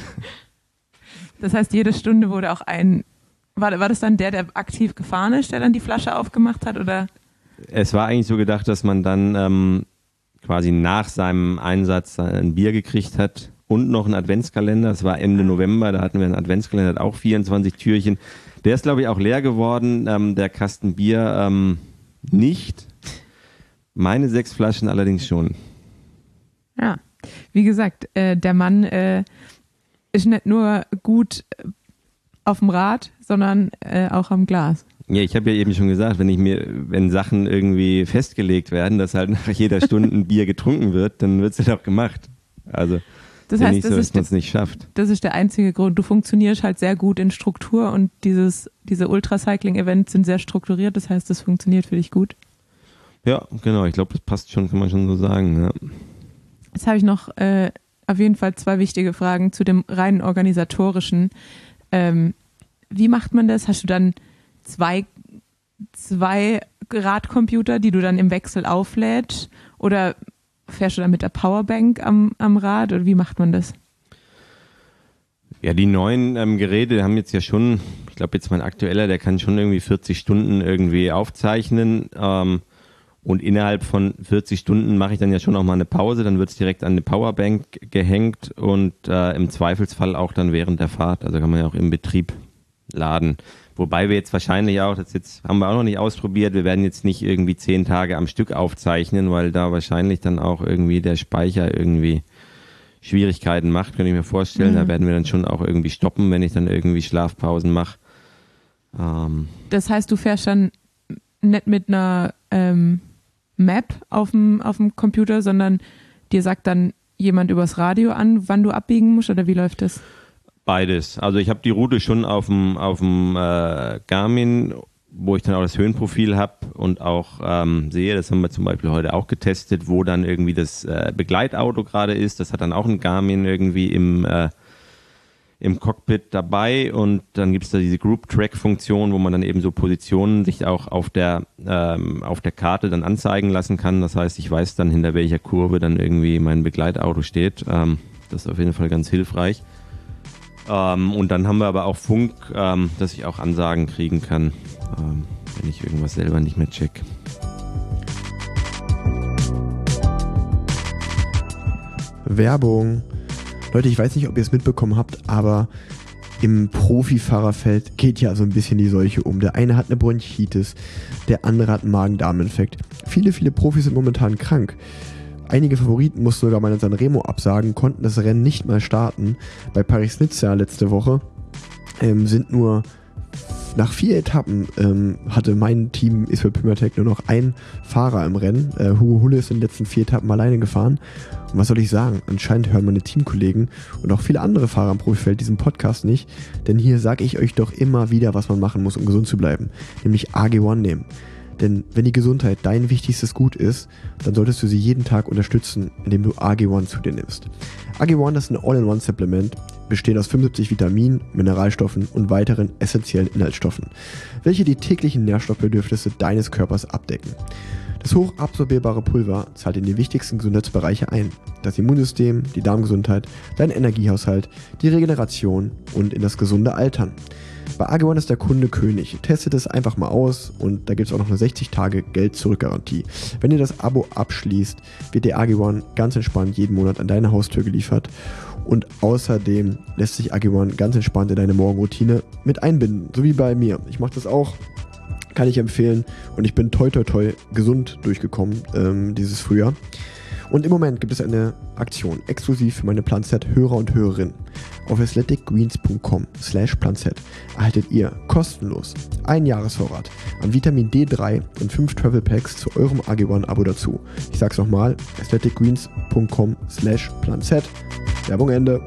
Das heißt, jede Stunde wurde auch ein... War, war das dann der, der aktiv gefahren ist, der dann die Flasche aufgemacht hat? Oder? Es war eigentlich so gedacht, dass man dann ähm, quasi nach seinem Einsatz ein Bier gekriegt hat und noch einen Adventskalender. Es war Ende November, da hatten wir einen Adventskalender, hat auch vierundzwanzig Türchen. Der ist, glaube ich, auch leer geworden, ähm, der Kasten Bier ähm, nicht. Meine sechs Flaschen allerdings schon. Ja, wie gesagt, äh, der Mann äh, ist nicht nur gut auf dem Rad, sondern äh, auch am Glas. Ja, ich habe ja eben schon gesagt, wenn ich mir, wenn Sachen irgendwie festgelegt werden, dass halt nach jeder Stunde ein Bier getrunken wird, dann wird es halt auch gemacht. Also das ja heißt, nicht das so, ist dass man es nicht schafft. Das ist der einzige Grund. Du funktionierst halt sehr gut in Struktur und dieses, diese Ultracycling-Events sind sehr strukturiert, das heißt, das funktioniert für dich gut. Ja, genau, ich glaube, das passt schon, kann man schon so sagen. Ja. Jetzt habe ich noch äh, auf jeden Fall zwei wichtige Fragen zu dem rein organisatorischen. Ähm, wie macht man das? Hast du dann zwei, zwei Radcomputer, die du dann im Wechsel auflädst? Oder fährst du dann mit der Powerbank am, am Rad? Oder wie macht man das? Ja, die neuen ähm, Geräte haben jetzt ja schon, ich glaube jetzt mein aktueller, der kann schon irgendwie vierzig Stunden irgendwie aufzeichnen. Ähm, und innerhalb von vierzig Stunden mache ich dann ja schon auch mal eine Pause. Dann wird es direkt an eine Powerbank gehängt und äh, im Zweifelsfall auch dann während der Fahrt. Also kann man ja auch im Betrieb laden. Wobei wir jetzt wahrscheinlich auch, das jetzt haben wir auch noch nicht ausprobiert, wir werden jetzt nicht irgendwie zehn Tage am Stück aufzeichnen, weil da wahrscheinlich dann auch irgendwie der Speicher irgendwie Schwierigkeiten macht, kann ich mir vorstellen. Mhm. Da werden wir dann schon auch irgendwie stoppen, wenn ich dann irgendwie Schlafpausen mache. Ähm. Das heißt, du fährst dann nicht mit einer ähm, Map auf dem, auf dem Computer, sondern dir sagt dann jemand übers Radio an, wann du abbiegen musst, oder wie läuft das? Beides. Also ich habe die Route schon auf dem auf dem äh, Garmin, wo ich dann auch das Höhenprofil habe und auch ähm, sehe, das haben wir zum Beispiel heute auch getestet, wo dann irgendwie das äh, Begleitauto gerade ist. Das hat dann auch ein Garmin irgendwie im, äh, im Cockpit dabei und dann gibt es da diese Group-Track-Funktion, wo man dann eben so Positionen sich auch auf der, ähm, auf der Karte dann anzeigen lassen kann. Das heißt, ich weiß dann, hinter welcher Kurve dann irgendwie mein Begleitauto steht. Ähm, das ist auf jeden Fall ganz hilfreich. Ähm, und dann haben wir aber auch Funk, ähm, dass ich auch Ansagen kriegen kann, ähm, wenn ich irgendwas selber nicht mehr check. Werbung. Leute, ich weiß nicht, ob ihr es mitbekommen habt, aber im Profifahrerfeld geht ja so ein bisschen die Seuche um. Der eine hat eine Bronchitis, der andere hat einen Magen-Darm-Infekt. Viele, viele Profis sind momentan krank. Einige Favoriten mussten sogar mal in Sanremo absagen, konnten das Rennen nicht mal starten. Bei Paris-Nizza letzte Woche ähm, sind nur nach vier Etappen ähm, hatte mein Team Israel Pimatek nur noch ein Fahrer im Rennen. Äh, Hugo Hulle ist in den letzten vier Etappen alleine gefahren. Und was soll ich sagen? Anscheinend hören meine Teamkollegen und auch viele andere Fahrer im Profifeld diesen Podcast nicht. Denn hier sage ich euch doch immer wieder, was man machen muss, um gesund zu bleiben. Nämlich A G eins nehmen. Denn wenn die Gesundheit dein wichtigstes Gut ist, dann solltest du sie jeden Tag unterstützen, indem du A G eins zu dir nimmst. A G eins ist ein All-in-One-Supplement, besteht aus fünfundsiebzig Vitaminen, Mineralstoffen und weiteren essentiellen Inhaltsstoffen, welche die täglichen Nährstoffbedürfnisse deines Körpers abdecken. Das hochabsorbierbare Pulver zahlt in die wichtigsten Gesundheitsbereiche ein. Das Immunsystem, die Darmgesundheit, dein Energiehaushalt, die Regeneration und in das gesunde Altern. Bei AG1 ist der Kunde König. Testet es einfach mal aus und da gibt es auch noch eine sechzig Tage Geld-Zurück-Garantie. Wenn ihr das Abo abschließt, wird der A G eins ganz entspannt jeden Monat an deine Haustür geliefert. Und außerdem lässt sich A G eins ganz entspannt in deine Morgenroutine mit einbinden, so wie bei mir. Ich mache das auch, kann ich empfehlen und ich bin toi toi toi gesund durchgekommen ähm, dieses Frühjahr. Und im Moment gibt es eine Aktion exklusiv für meine PlanZ-Hörer und Hörerinnen. Auf athleticgreens.com slash planz erhaltet ihr kostenlos einen Jahresvorrat an Vitamin D drei und fünf Travel Packs zu eurem A G eins Abo dazu. Ich sag's nochmal, athleticgreens.com slash planz. Werbung Ende.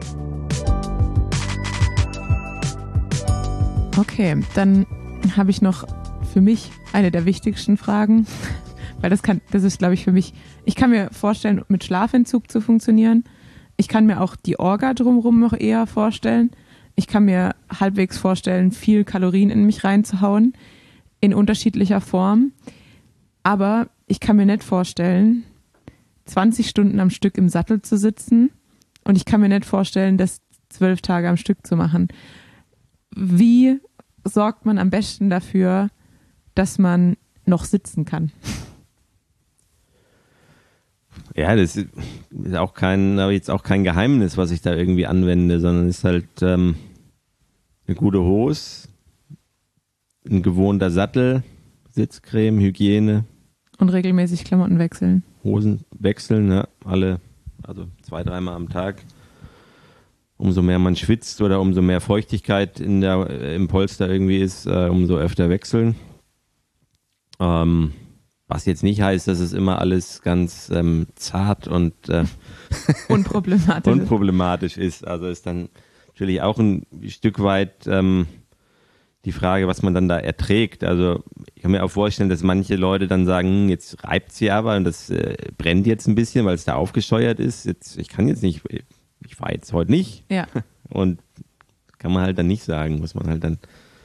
Okay, dann habe ich noch für mich eine der wichtigsten Fragen, weil das kann, das ist, glaube ich, für mich, ich kann mir vorstellen, mit Schlafentzug zu funktionieren. Ich kann mir auch die Orga drumherum noch eher vorstellen. Ich kann mir halbwegs vorstellen, viel Kalorien in mich reinzuhauen, in unterschiedlicher Form. Aber ich kann mir nicht vorstellen, zwanzig Stunden am Stück im Sattel zu sitzen und ich kann mir nicht vorstellen, das zwölf Tage am Stück zu machen. Wie sorgt man am besten dafür, dass man noch sitzen kann? Ja, das ist auch kein, aber jetzt auch kein Geheimnis, was ich da irgendwie anwende, sondern es ist halt ähm, eine gute Hose, ein gewohnter Sattel, Sitzcreme, Hygiene. Und regelmäßig Klamotten wechseln. Hosen wechseln, ja, alle, also zwei, dreimal am Tag. Umso mehr man schwitzt oder umso mehr Feuchtigkeit in der, im Polster irgendwie ist, äh, umso öfter wechseln. Ähm, Was jetzt nicht heißt, dass es immer alles ganz ähm, zart und äh, unproblematisch. unproblematisch ist. Also ist dann natürlich auch ein Stück weit ähm, die Frage, was man dann da erträgt. Also ich kann mir auch vorstellen, dass manche Leute dann sagen, jetzt reibt sie aber und das äh, brennt jetzt ein bisschen, weil es da aufgesteuert ist. Jetzt, ich kann jetzt nicht, ich fahre jetzt heute nicht. Ja. Und kann man halt dann nicht sagen, muss man halt dann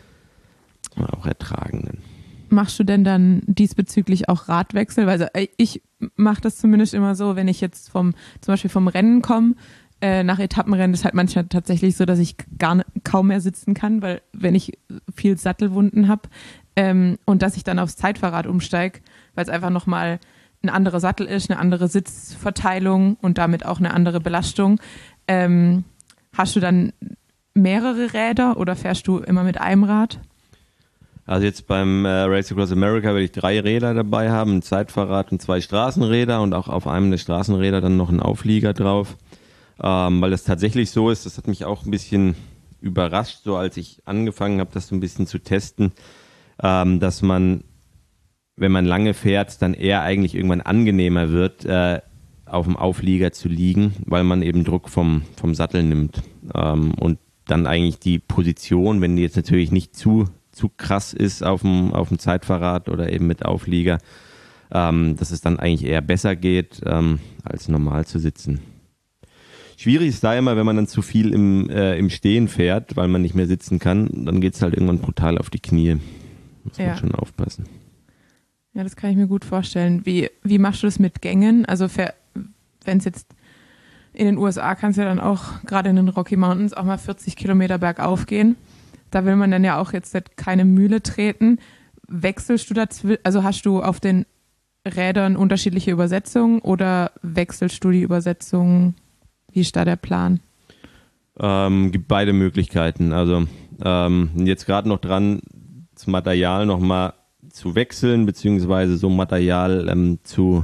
auch ertragen. Dann. Machst du denn dann diesbezüglich auch Radwechsel? Weil also ich mache das zumindest immer so, wenn ich jetzt vom zum Beispiel vom Rennen komme, äh, nach Etappenrennen ist halt manchmal tatsächlich so, dass ich gar ne, kaum mehr sitzen kann, weil wenn ich viel Sattelwunden habe ähm, und dass ich dann aufs Zeitfahrrad umsteige, weil es einfach nochmal ein anderer Sattel ist, eine andere Sitzverteilung und damit auch eine andere Belastung. Ähm, hast du dann mehrere Räder oder fährst du immer mit einem Rad? Also jetzt beim äh, Race Across America werde ich drei Räder dabei haben, ein Zeitfahrrad und zwei Straßenräder und auch auf einem der Straßenräder dann noch einen Auflieger drauf, ähm, weil das tatsächlich so ist, das hat mich auch ein bisschen überrascht, so als ich angefangen habe, das so ein bisschen zu testen, ähm, dass man, wenn man lange fährt, dann eher eigentlich irgendwann angenehmer wird, äh, auf dem Auflieger zu liegen, weil man eben Druck vom, vom Sattel nimmt ähm, und dann eigentlich die Position, wenn die jetzt natürlich nicht zu zu krass ist auf dem, auf dem Zeitfahrrad oder eben mit Auflieger, ähm, dass es dann eigentlich eher besser geht, ähm, als normal zu sitzen. Schwierig ist da immer, wenn man dann zu viel im, äh, im Stehen fährt, weil man nicht mehr sitzen kann, dann geht es halt irgendwann brutal auf die Knie. Muss man ja. schon aufpassen. Ja, das kann ich mir gut vorstellen. Wie, wie machst du das mit Gängen? Also wenn es jetzt in den U S A kannst du ja dann auch gerade in den Rocky Mountains auch mal vierzig Kilometer bergauf gehen. Da will man dann ja auch jetzt keine Mühle treten. Wechselst du dazwischen, also hast du auf den Rädern unterschiedliche Übersetzungen oder wechselst du die Übersetzungen? Wie ist da der Plan? Ähm, gibt beide Möglichkeiten. Also ähm, jetzt gerade noch dran, das Material nochmal zu wechseln, beziehungsweise so Material ähm, zu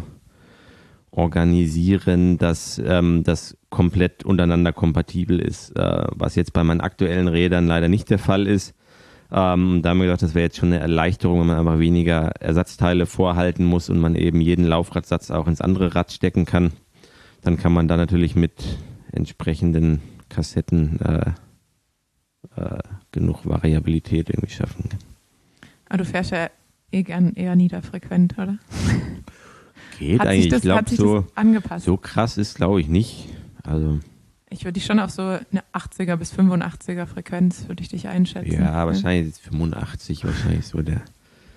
organisieren, dass ähm, das komplett untereinander kompatibel ist, äh, was jetzt bei meinen aktuellen Rädern leider nicht der Fall ist. Ähm, da haben wir gedacht, das wäre jetzt schon eine Erleichterung, wenn man einfach weniger Ersatzteile vorhalten muss und man eben jeden Laufradsatz auch ins andere Rad stecken kann. Dann kann man da natürlich mit entsprechenden Kassetten äh, äh, genug Variabilität irgendwie schaffen. Aber du fährst ja eh gern eher niederfrequent, oder? Geht hat eigentlich, das, ich glaube, so, angepasst? so krass ist, glaube ich, nicht. Also ich würde dich schon auf so eine achtziger bis fünfundachtziger Frequenz würde ich dich einschätzen. Ja, wahrscheinlich ist fünfundachtzig wahrscheinlich so der,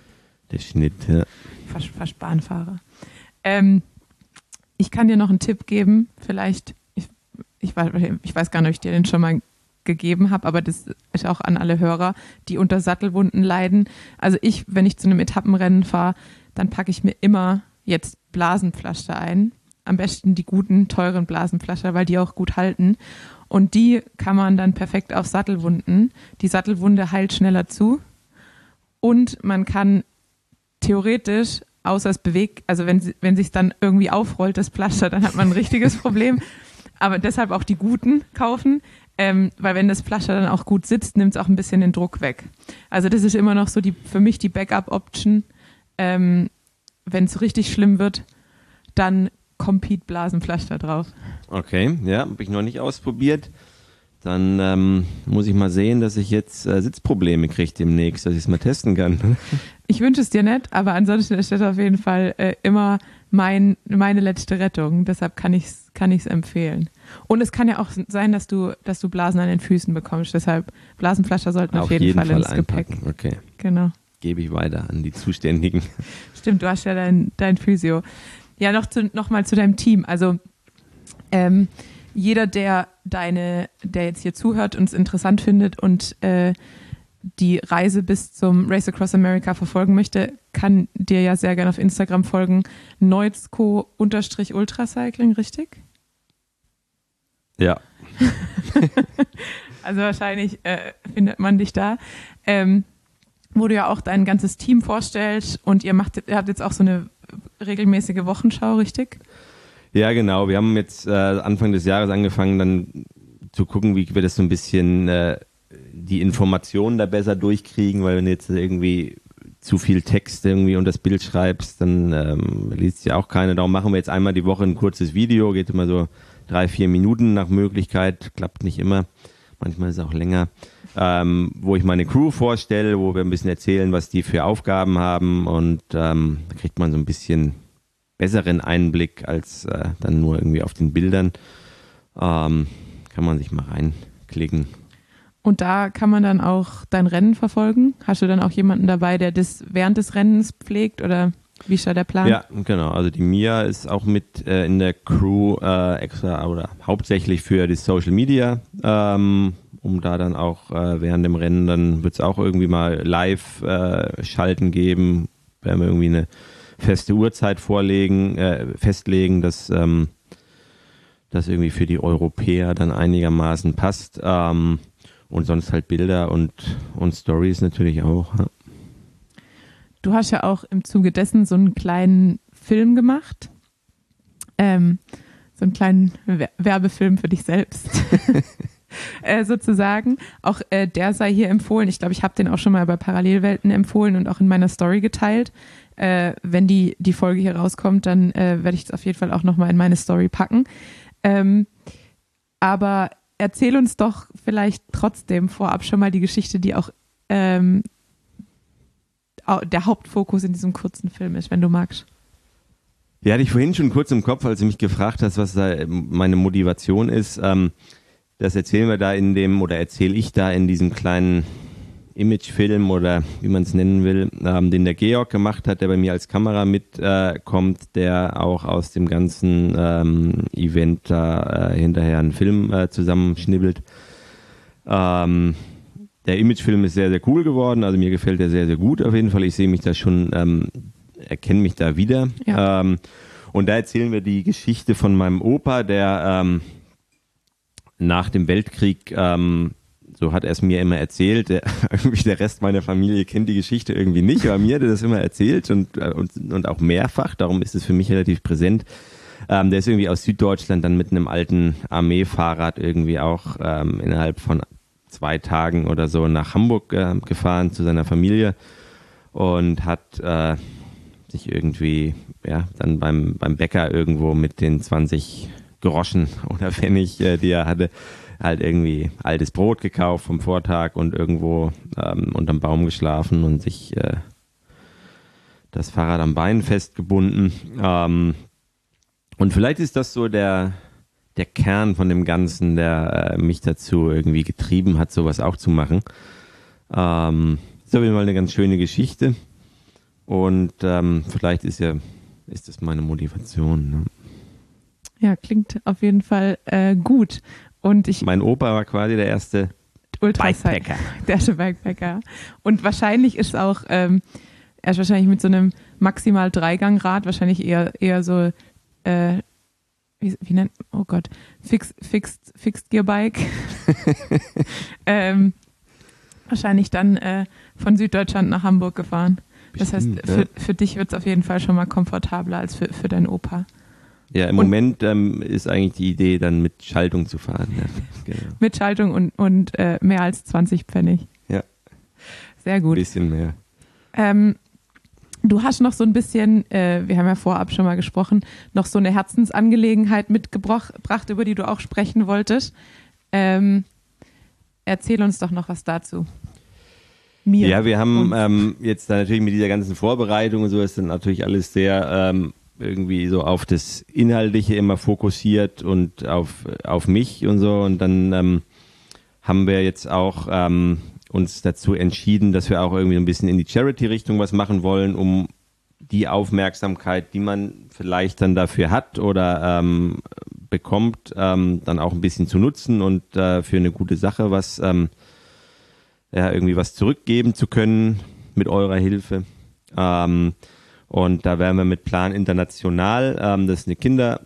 Der Schnitt, ja. Fast, fast Bahnfahrer. Ähm, ich kann dir noch einen Tipp geben, vielleicht, ich, ich, weiß, ich weiß gar nicht, ob ich dir den schon mal gegeben habe, aber das ist auch an alle Hörer, die unter Sattelwunden leiden. Also ich, wenn ich zu einem Etappenrennen fahre, dann packe ich mir immer jetzt Blasenpflaster ein. Am besten die guten, teuren Blasenpflaster, weil die auch gut halten. Und die kann man dann perfekt auf Sattelwunden. Die Sattelwunde heilt schneller zu. Und man kann theoretisch, außer es bewegt, also wenn, wenn sich dann irgendwie aufrollt, das Pflaster, dann hat man ein richtiges Problem. Aber deshalb auch die guten kaufen. Ähm, weil wenn das Pflaster dann auch gut sitzt, nimmt es auch ein bisschen den Druck weg. Also das ist immer noch so die, für mich die Backup-Option. Ähm, wenn es richtig schlimm wird, dann Compete-Blasenpflaster drauf. Okay, ja, habe ich noch nicht ausprobiert. Dann ähm, muss ich mal sehen, dass ich jetzt äh, Sitzprobleme kriege demnächst, dass ich es mal testen kann. Ich wünsche es dir nicht, aber ansonsten ist das auf jeden Fall äh, immer mein, meine letzte Rettung. Deshalb kann ich es kann ich's empfehlen. Und es kann ja auch sein, dass du, dass du Blasen an den Füßen bekommst. Deshalb Blasenpflaster sollten auf, auf jeden, jeden Fall, Fall ins einpacken. Gepäck. Okay. Genau. Gebe ich weiter an die Zuständigen. Stimmt, du hast ja dein, dein Physio. Ja, noch, zu, noch mal zu deinem Team. Also ähm, jeder, der deine, der jetzt hier zuhört und es interessant findet und äh, die Reise bis zum Race Across America verfolgen möchte, kann dir ja sehr gerne auf Instagram folgen. Neuzco-Ultracycling, richtig? Ja. Also wahrscheinlich äh, findet man dich da. Ähm, wo du ja auch dein ganzes Team vorstellst und ihr macht, ihr habt jetzt auch so eine regelmäßige Wochenschau, richtig? Ja, genau. Wir haben jetzt äh, Anfang des Jahres angefangen, dann zu gucken, wie wir das so ein bisschen äh, die Informationen da besser durchkriegen, weil wenn du jetzt irgendwie zu viel Text irgendwie unter das Bild schreibst, dann ähm, liest ja auch keiner. Darum machen wir jetzt einmal die Woche ein kurzes Video, geht immer so drei, vier Minuten nach Möglichkeit, klappt nicht immer, manchmal ist es auch länger, ähm, wo ich meine Crew vorstelle, wo wir ein bisschen erzählen, was die für Aufgaben haben und ähm, da kriegt man so ein bisschen besseren Einblick als äh, dann nur irgendwie auf den Bildern. Ähm, kann man sich mal reinklicken. Und da kann man dann auch dein Rennen verfolgen? Hast du dann auch jemanden dabei, der das während des Rennens pflegt oder wie ist da der Plan? Ja, genau. Also die Mia ist auch mit äh, in der Crew äh, extra oder hauptsächlich für die Social Media, ähm, um da dann auch äh, während dem Rennen, dann wird es auch irgendwie mal live äh, schalten geben, werden wir irgendwie eine feste Uhrzeit vorlegen, äh, festlegen, dass ähm, das irgendwie für die Europäer dann einigermaßen passt. Ähm, und sonst halt Bilder und, und Stories natürlich auch. Ja. Du hast ja auch im Zuge dessen so einen kleinen Film gemacht. Ähm, so einen kleinen Werbefilm für dich selbst. äh, sozusagen. Auch äh, der sei hier empfohlen. Ich glaube, ich habe den auch schon mal bei Parallelwelten empfohlen und auch in meiner Story geteilt. Äh, wenn die, die Folge hier rauskommt, dann äh, werde ich es auf jeden Fall auch nochmal in meine Story packen. Ähm, aber erzähl uns doch vielleicht trotzdem vorab schon mal die Geschichte, die auch ähm, der Hauptfokus in diesem kurzen Film ist, wenn du magst. Ja, hatte ich vorhin schon kurz im Kopf, als du mich gefragt hast, was da meine Motivation ist. Ähm, das erzählen wir da in dem, oder erzähle ich da in diesem kleinen Imagefilm oder wie man es nennen will, ähm, den der Georg gemacht hat, der bei mir als Kamera mitkommt, äh, der auch aus dem ganzen ähm, Event da äh, hinterher einen Film äh, zusammenschnibbelt. Ähm, der Imagefilm ist sehr, sehr cool geworden, also mir gefällt der sehr, sehr gut auf jeden Fall. Ich sehe mich da schon, ähm, erkenne mich da wieder. Ja. Ähm, und da erzählen wir die Geschichte von meinem Opa, der ähm, nach dem Weltkrieg, ähm, so hat er es mir immer erzählt, der, irgendwie der Rest meiner Familie kennt die Geschichte irgendwie nicht, aber mir hat er das immer erzählt und, und, und auch mehrfach, darum ist es für mich relativ präsent. Ähm, der ist irgendwie aus Süddeutschland dann mit einem alten Armeefahrrad irgendwie auch ähm, innerhalb von zwei Tagen oder so nach Hamburg äh, gefahren zu seiner Familie und hat äh, sich irgendwie ja dann beim, beim Bäcker irgendwo mit den zwanzig Groschen oder Pfennig, äh, die er hatte, halt irgendwie altes Brot gekauft vom Vortag und irgendwo ähm, unterm Baum geschlafen und sich äh, das Fahrrad am Bein festgebunden. Ähm, und vielleicht ist das so der der Kern von dem Ganzen, der äh, mich dazu irgendwie getrieben hat, sowas auch zu machen. Ähm, ist auf jeden Fall eine ganz schöne Geschichte. Und ähm, vielleicht ist ja ist das meine Motivation. Ne? Ja, klingt auf jeden Fall äh, gut. Und ich mein Opa war quasi der erste Bikepacker. Der erste Bikepacker. Und wahrscheinlich ist auch, ähm, er ist wahrscheinlich mit so einem maximal Dreigangrad, wahrscheinlich eher, eher so, äh, wie, wie nennt, oh Gott, Fix, Fixed, Fixed Gear Bike. ähm, wahrscheinlich dann äh, von Süddeutschland nach Hamburg gefahren. Das heißt, für, für dich wird es auf jeden Fall schon mal komfortabler als für, für deinen Opa. Ja, im und Moment ähm, ist eigentlich die Idee, dann mit Schaltung zu fahren. Ja, genau. Mit Schaltung und, und äh, mehr als zwanzig Pfennig. Ja. Sehr gut. Ein bisschen mehr. Ähm, du hast noch so ein bisschen, äh, wir haben ja vorab schon mal gesprochen, noch so eine Herzensangelegenheit mitgebracht, über die du auch sprechen wolltest. Ähm, erzähl uns doch noch was dazu. Mir. Ja, wir haben ähm, jetzt da natürlich mit dieser ganzen Vorbereitung und so ist dann natürlich alles sehr ähm, irgendwie so auf das Inhaltliche immer fokussiert und auf, auf mich und so. Und dann ähm, haben wir jetzt auch ähm, uns dazu entschieden, dass wir auch irgendwie ein bisschen in die Charity-Richtung was machen wollen, um die Aufmerksamkeit, die man vielleicht dann dafür hat oder ähm, bekommt, ähm, dann auch ein bisschen zu nutzen und äh, für eine gute Sache was ähm, ja, irgendwie was zurückgeben zu können mit eurer Hilfe. Ähm, und da werden wir mit Plan International, ähm, das ist eine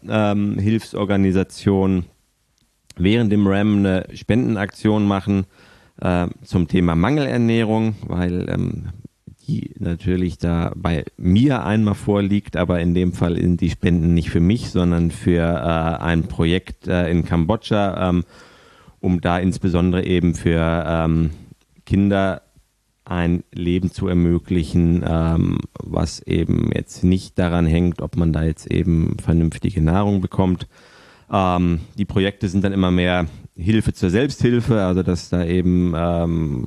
Kinderhilfsorganisation, ähm, während dem RAM eine Spendenaktion machen äh, zum Thema Mangelernährung, weil ähm, die natürlich da bei mir einmal vorliegt, aber in dem Fall sind die Spenden nicht für mich, sondern für äh, ein Projekt äh, in Kambodscha, ähm, um da insbesondere eben für ähm, Kinder ein Leben zu ermöglichen, ähm, was eben jetzt nicht daran hängt, ob man da jetzt eben vernünftige Nahrung bekommt. Ähm, die Projekte sind dann immer mehr Hilfe zur Selbsthilfe, also dass da eben ähm,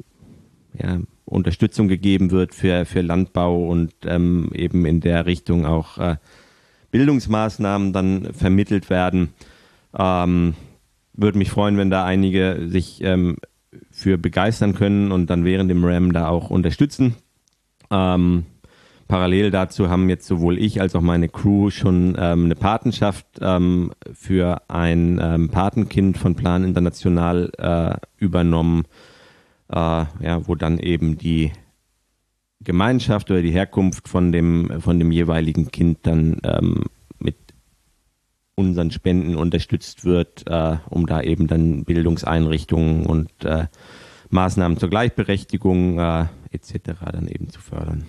ja, Unterstützung gegeben wird für, für Landbau und ähm, eben in der Richtung auch äh, Bildungsmaßnahmen dann vermittelt werden. Ähm, würde mich freuen, wenn da einige sich ähm, für begeistern können und dann während dem RAM da auch unterstützen. Ähm, parallel dazu haben jetzt sowohl ich als auch meine Crew schon ähm, eine Patenschaft ähm, für ein ähm, Patenkind von Plan International äh, übernommen, äh, ja, wo dann eben die Gemeinschaft oder die Herkunft von dem, von dem jeweiligen Kind dann ähm, mit unseren Spenden unterstützt wird, äh, um da eben dann Bildungseinrichtungen und äh, Maßnahmen zur Gleichberechtigung äh, et cetera dann eben zu fördern.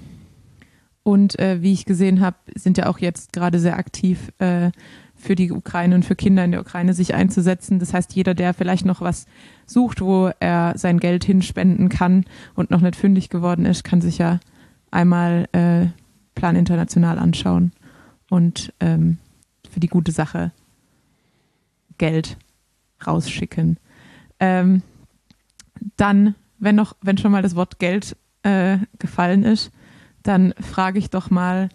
Und äh, wie ich gesehen habe, sind ja auch jetzt gerade sehr aktiv äh, für die Ukraine und für Kinder in der Ukraine sich einzusetzen. Das heißt, jeder, der vielleicht noch was sucht, wo er sein Geld hinspenden kann und noch nicht fündig geworden ist, kann sich ja einmal äh, Plan International anschauen und ähm, für die gute Sache Geld rausschicken. Ähm, dann, wenn noch, wenn schon mal das Wort Geld äh, gefallen ist, dann frage ich doch mal,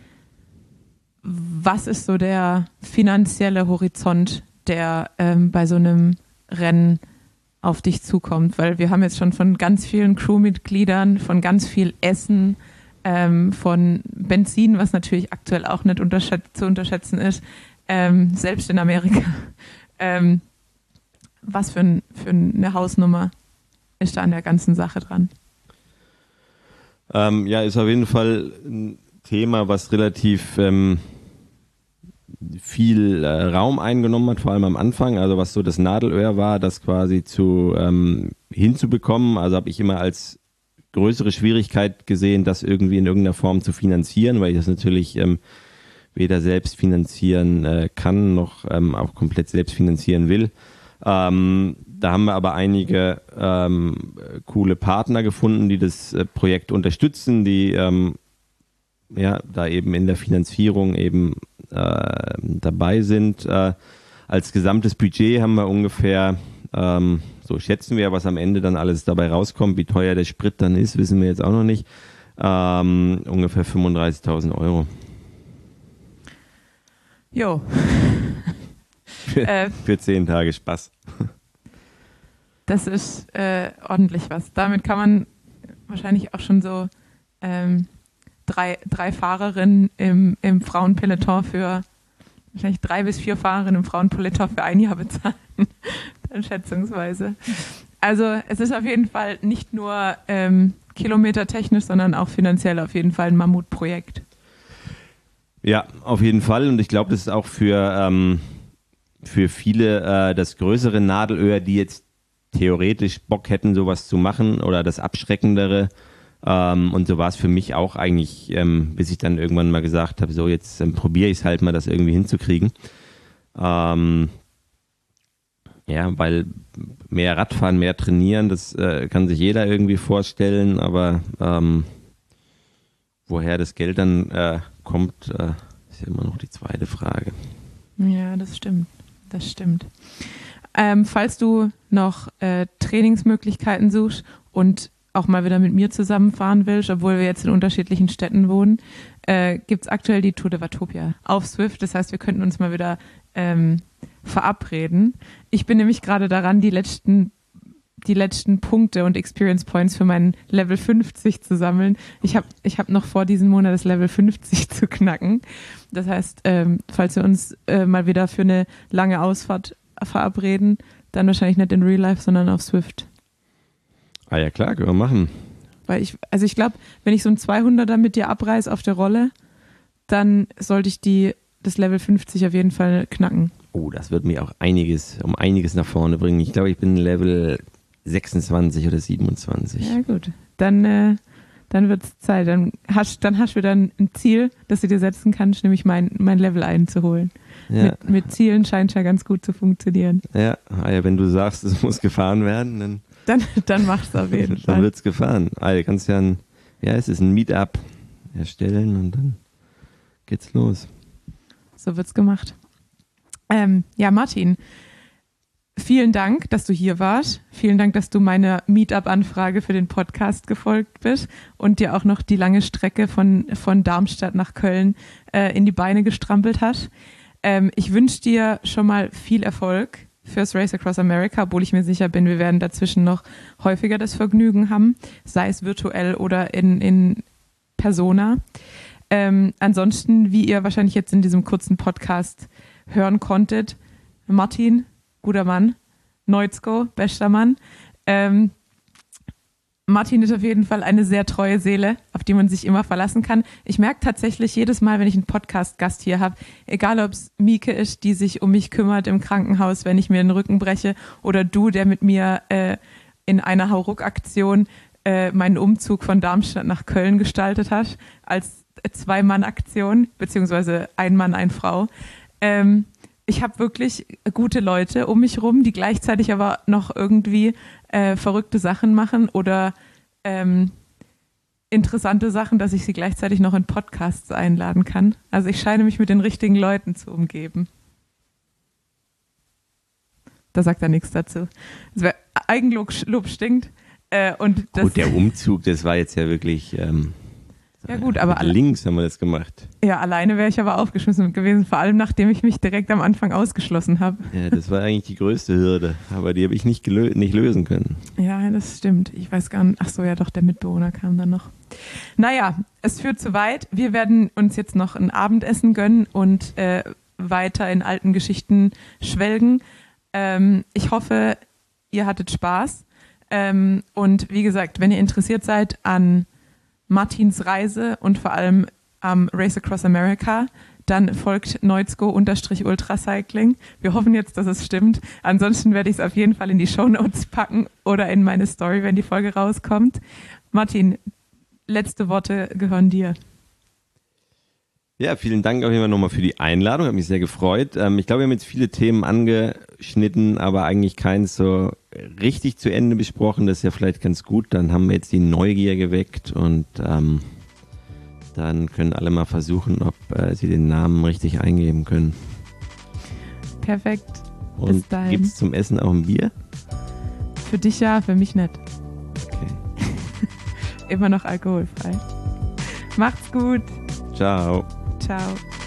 was ist so der finanzielle Horizont, der ähm, bei so einem Rennen auf dich zukommt? Weil wir haben jetzt schon von ganz vielen Crewmitgliedern, von ganz viel Essen, ähm, von Benzin, was natürlich aktuell auch nicht unterschät- zu unterschätzen ist, ähm, selbst in Amerika. Ähm, was für, ein, für eine Hausnummer ist da an der ganzen Sache dran? Ähm, ja, ist auf jeden Fall ein Thema, was relativ ähm, viel äh, Raum eingenommen hat, vor allem am Anfang, also was so das Nadelöhr war, das quasi zu ähm, hinzubekommen. Also habe ich immer als größere Schwierigkeit gesehen, das irgendwie in irgendeiner Form zu finanzieren, weil ich das natürlich ähm, weder selbst finanzieren äh, kann, noch ähm, auch komplett selbst finanzieren will. Ähm, da haben wir aber einige ähm, coole Partner gefunden, die das äh, Projekt unterstützen, die ähm, ja da eben in der Finanzierung eben äh, dabei sind. Äh, als gesamtes Budget haben wir ungefähr, ähm, so schätzen wir, was am Ende dann alles dabei rauskommt, wie teuer der Sprit dann ist, wissen wir jetzt auch noch nicht, ähm, ungefähr fünfunddreißigtausend Euro. Jo. Für, äh, für zehn Tage Spaß. Das ist äh, ordentlich was. Damit kann man wahrscheinlich auch schon so ähm, drei, drei Fahrerinnen im, im Frauenpeloton für wahrscheinlich drei bis vier Fahrerinnen im Frauenpeloton für ein Jahr bezahlen, dann schätzungsweise. Also es ist auf jeden Fall nicht nur ähm, kilometertechnisch, sondern auch finanziell auf jeden Fall ein Mammutprojekt. Ja, auf jeden Fall. Und ich glaube, das ist auch für, ähm, für viele äh, das größere Nadelöhr, die jetzt theoretisch Bock hätten, sowas zu machen oder das Abschreckendere. Ähm, und so war es für mich auch eigentlich, ähm, bis ich dann irgendwann mal gesagt habe, so jetzt ähm, probiere ich es halt mal, das irgendwie hinzukriegen. Ähm, ja, weil mehr Radfahren, mehr trainieren, das äh, kann sich jeder irgendwie vorstellen, aber ähm, woher das Geld dann äh, kommt, äh, ist ja immer noch die zweite Frage. Ja, das stimmt. Das stimmt. Ähm, falls du noch äh, Trainingsmöglichkeiten suchst und auch mal wieder mit mir zusammenfahren willst, obwohl wir jetzt in unterschiedlichen Städten wohnen, äh, gibt es aktuell die Tour de Watopia auf Zwift. Das heißt, wir könnten uns mal wieder ähm, verabreden. Ich bin nämlich gerade daran, die letzten, die letzten Punkte und Experience Points für meinen Level fünfzig zu sammeln. Ich habe ich hab noch vor, diesen Monat das Level fünfzig zu knacken. Das heißt, ähm, falls wir uns äh, mal wieder für eine lange Ausfahrt verabreden, dann wahrscheinlich nicht in Real Life, sondern auf Zwift. Ah ja, klar, können wir machen. Weil ich, also ich glaube, wenn ich so ein zweihunderter mit dir abreiß auf der Rolle, dann sollte ich die, das Level fünfzig auf jeden Fall knacken. Oh, das wird mir auch einiges, um einiges nach vorne bringen. Ich glaube, ich bin Level sechsundzwanzig oder siebenundzwanzig. Ja gut, dann, äh, dann wird es Zeit. Dann hast, dann hast du wieder ein Ziel, das du dir setzen kannst, nämlich mein, mein Level einzuholen. Ja. Mit, mit Zielen scheint ja ganz gut zu funktionieren. Ja, ah ja, wenn du sagst, es muss gefahren werden, dann Dann, dann mach's auf jeden Fall. Dann wird's gefahren. Also, du kannst ja ein, ja, es ist ein Meetup erstellen und dann geht's los. So wird's gemacht. Ähm, ja, Martin, vielen Dank, dass du hier warst. Vielen Dank, dass du meiner Meetup-Anfrage für den Podcast gefolgt bist und dir auch noch die lange Strecke von, von Darmstadt nach Köln äh, in die Beine gestrampelt hast. Ähm, ich wünsche dir schon mal viel Erfolg fürs Race Across America, obwohl ich mir sicher bin, wir werden dazwischen noch häufiger das Vergnügen haben, sei es virtuell oder in, in Persona. Ähm, ansonsten, wie ihr wahrscheinlich jetzt in diesem kurzen Podcast hören konntet, Martin, guter Mann, Neutzko, bester Mann. Ähm, Martin ist auf jeden Fall eine sehr treue Seele, auf die man sich immer verlassen kann. Ich merke tatsächlich jedes Mal, wenn ich einen Podcast-Gast hier habe, egal ob es Mieke ist, die sich um mich kümmert im Krankenhaus, wenn ich mir den Rücken breche, oder du, der mit mir äh, in einer Hauruck-Aktion äh, meinen Umzug von Darmstadt nach Köln gestaltet hat, als Zwei-Mann-Aktion, beziehungsweise ein Mann, eine Frau. Ähm, ich habe wirklich gute Leute um mich rum, die gleichzeitig aber noch irgendwie äh, verrückte Sachen machen oder ähm, interessante Sachen, dass ich sie gleichzeitig noch in Podcasts einladen kann. Also ich scheine mich mit den richtigen Leuten zu umgeben. Da sagt er nichts dazu. Also, Eigenlob Lob stinkt. Äh, und das Gut, der Umzug, das war jetzt ja wirklich... Ähm Ja gut, aber alle, links haben wir das gemacht. Ja, alleine wäre ich aber aufgeschmissen gewesen, vor allem nachdem ich mich direkt am Anfang ausgeschlossen habe. Ja, das war eigentlich die größte Hürde, aber die habe ich nicht, gelö- nicht lösen können. Ja, das stimmt. Ich weiß gar nicht. Ach so, ja doch, der Mitbewohner kam dann noch. Naja, es führt zu weit. Wir werden uns jetzt noch ein Abendessen gönnen und äh, weiter in alten Geschichten schwelgen. Ähm, ich hoffe, ihr hattet Spaß. Ähm, und wie gesagt, wenn ihr interessiert seid an Martins Reise und vor allem am Race Across America, dann folgt Neutzko-Ultracycling. Wir hoffen jetzt, dass es stimmt. Ansonsten werde ich es auf jeden Fall in die Shownotes packen oder in meine Story, wenn die Folge rauskommt. Martin, letzte Worte gehören dir. Ja, vielen Dank auf jeden Fall nochmal für die Einladung. Hat mich sehr gefreut. Ähm, ich glaube, wir haben jetzt viele Themen angeschnitten, aber eigentlich keins so richtig zu Ende besprochen. Das ist ja vielleicht ganz gut. Dann haben wir jetzt die Neugier geweckt und ähm, dann können alle mal versuchen, ob äh, sie den Namen richtig eingeben können. Perfekt. Und gibt es zum Essen auch ein Bier? Für dich ja, für mich nicht. Okay. Immer noch alkoholfrei. Macht's gut. Ciao. Ciao.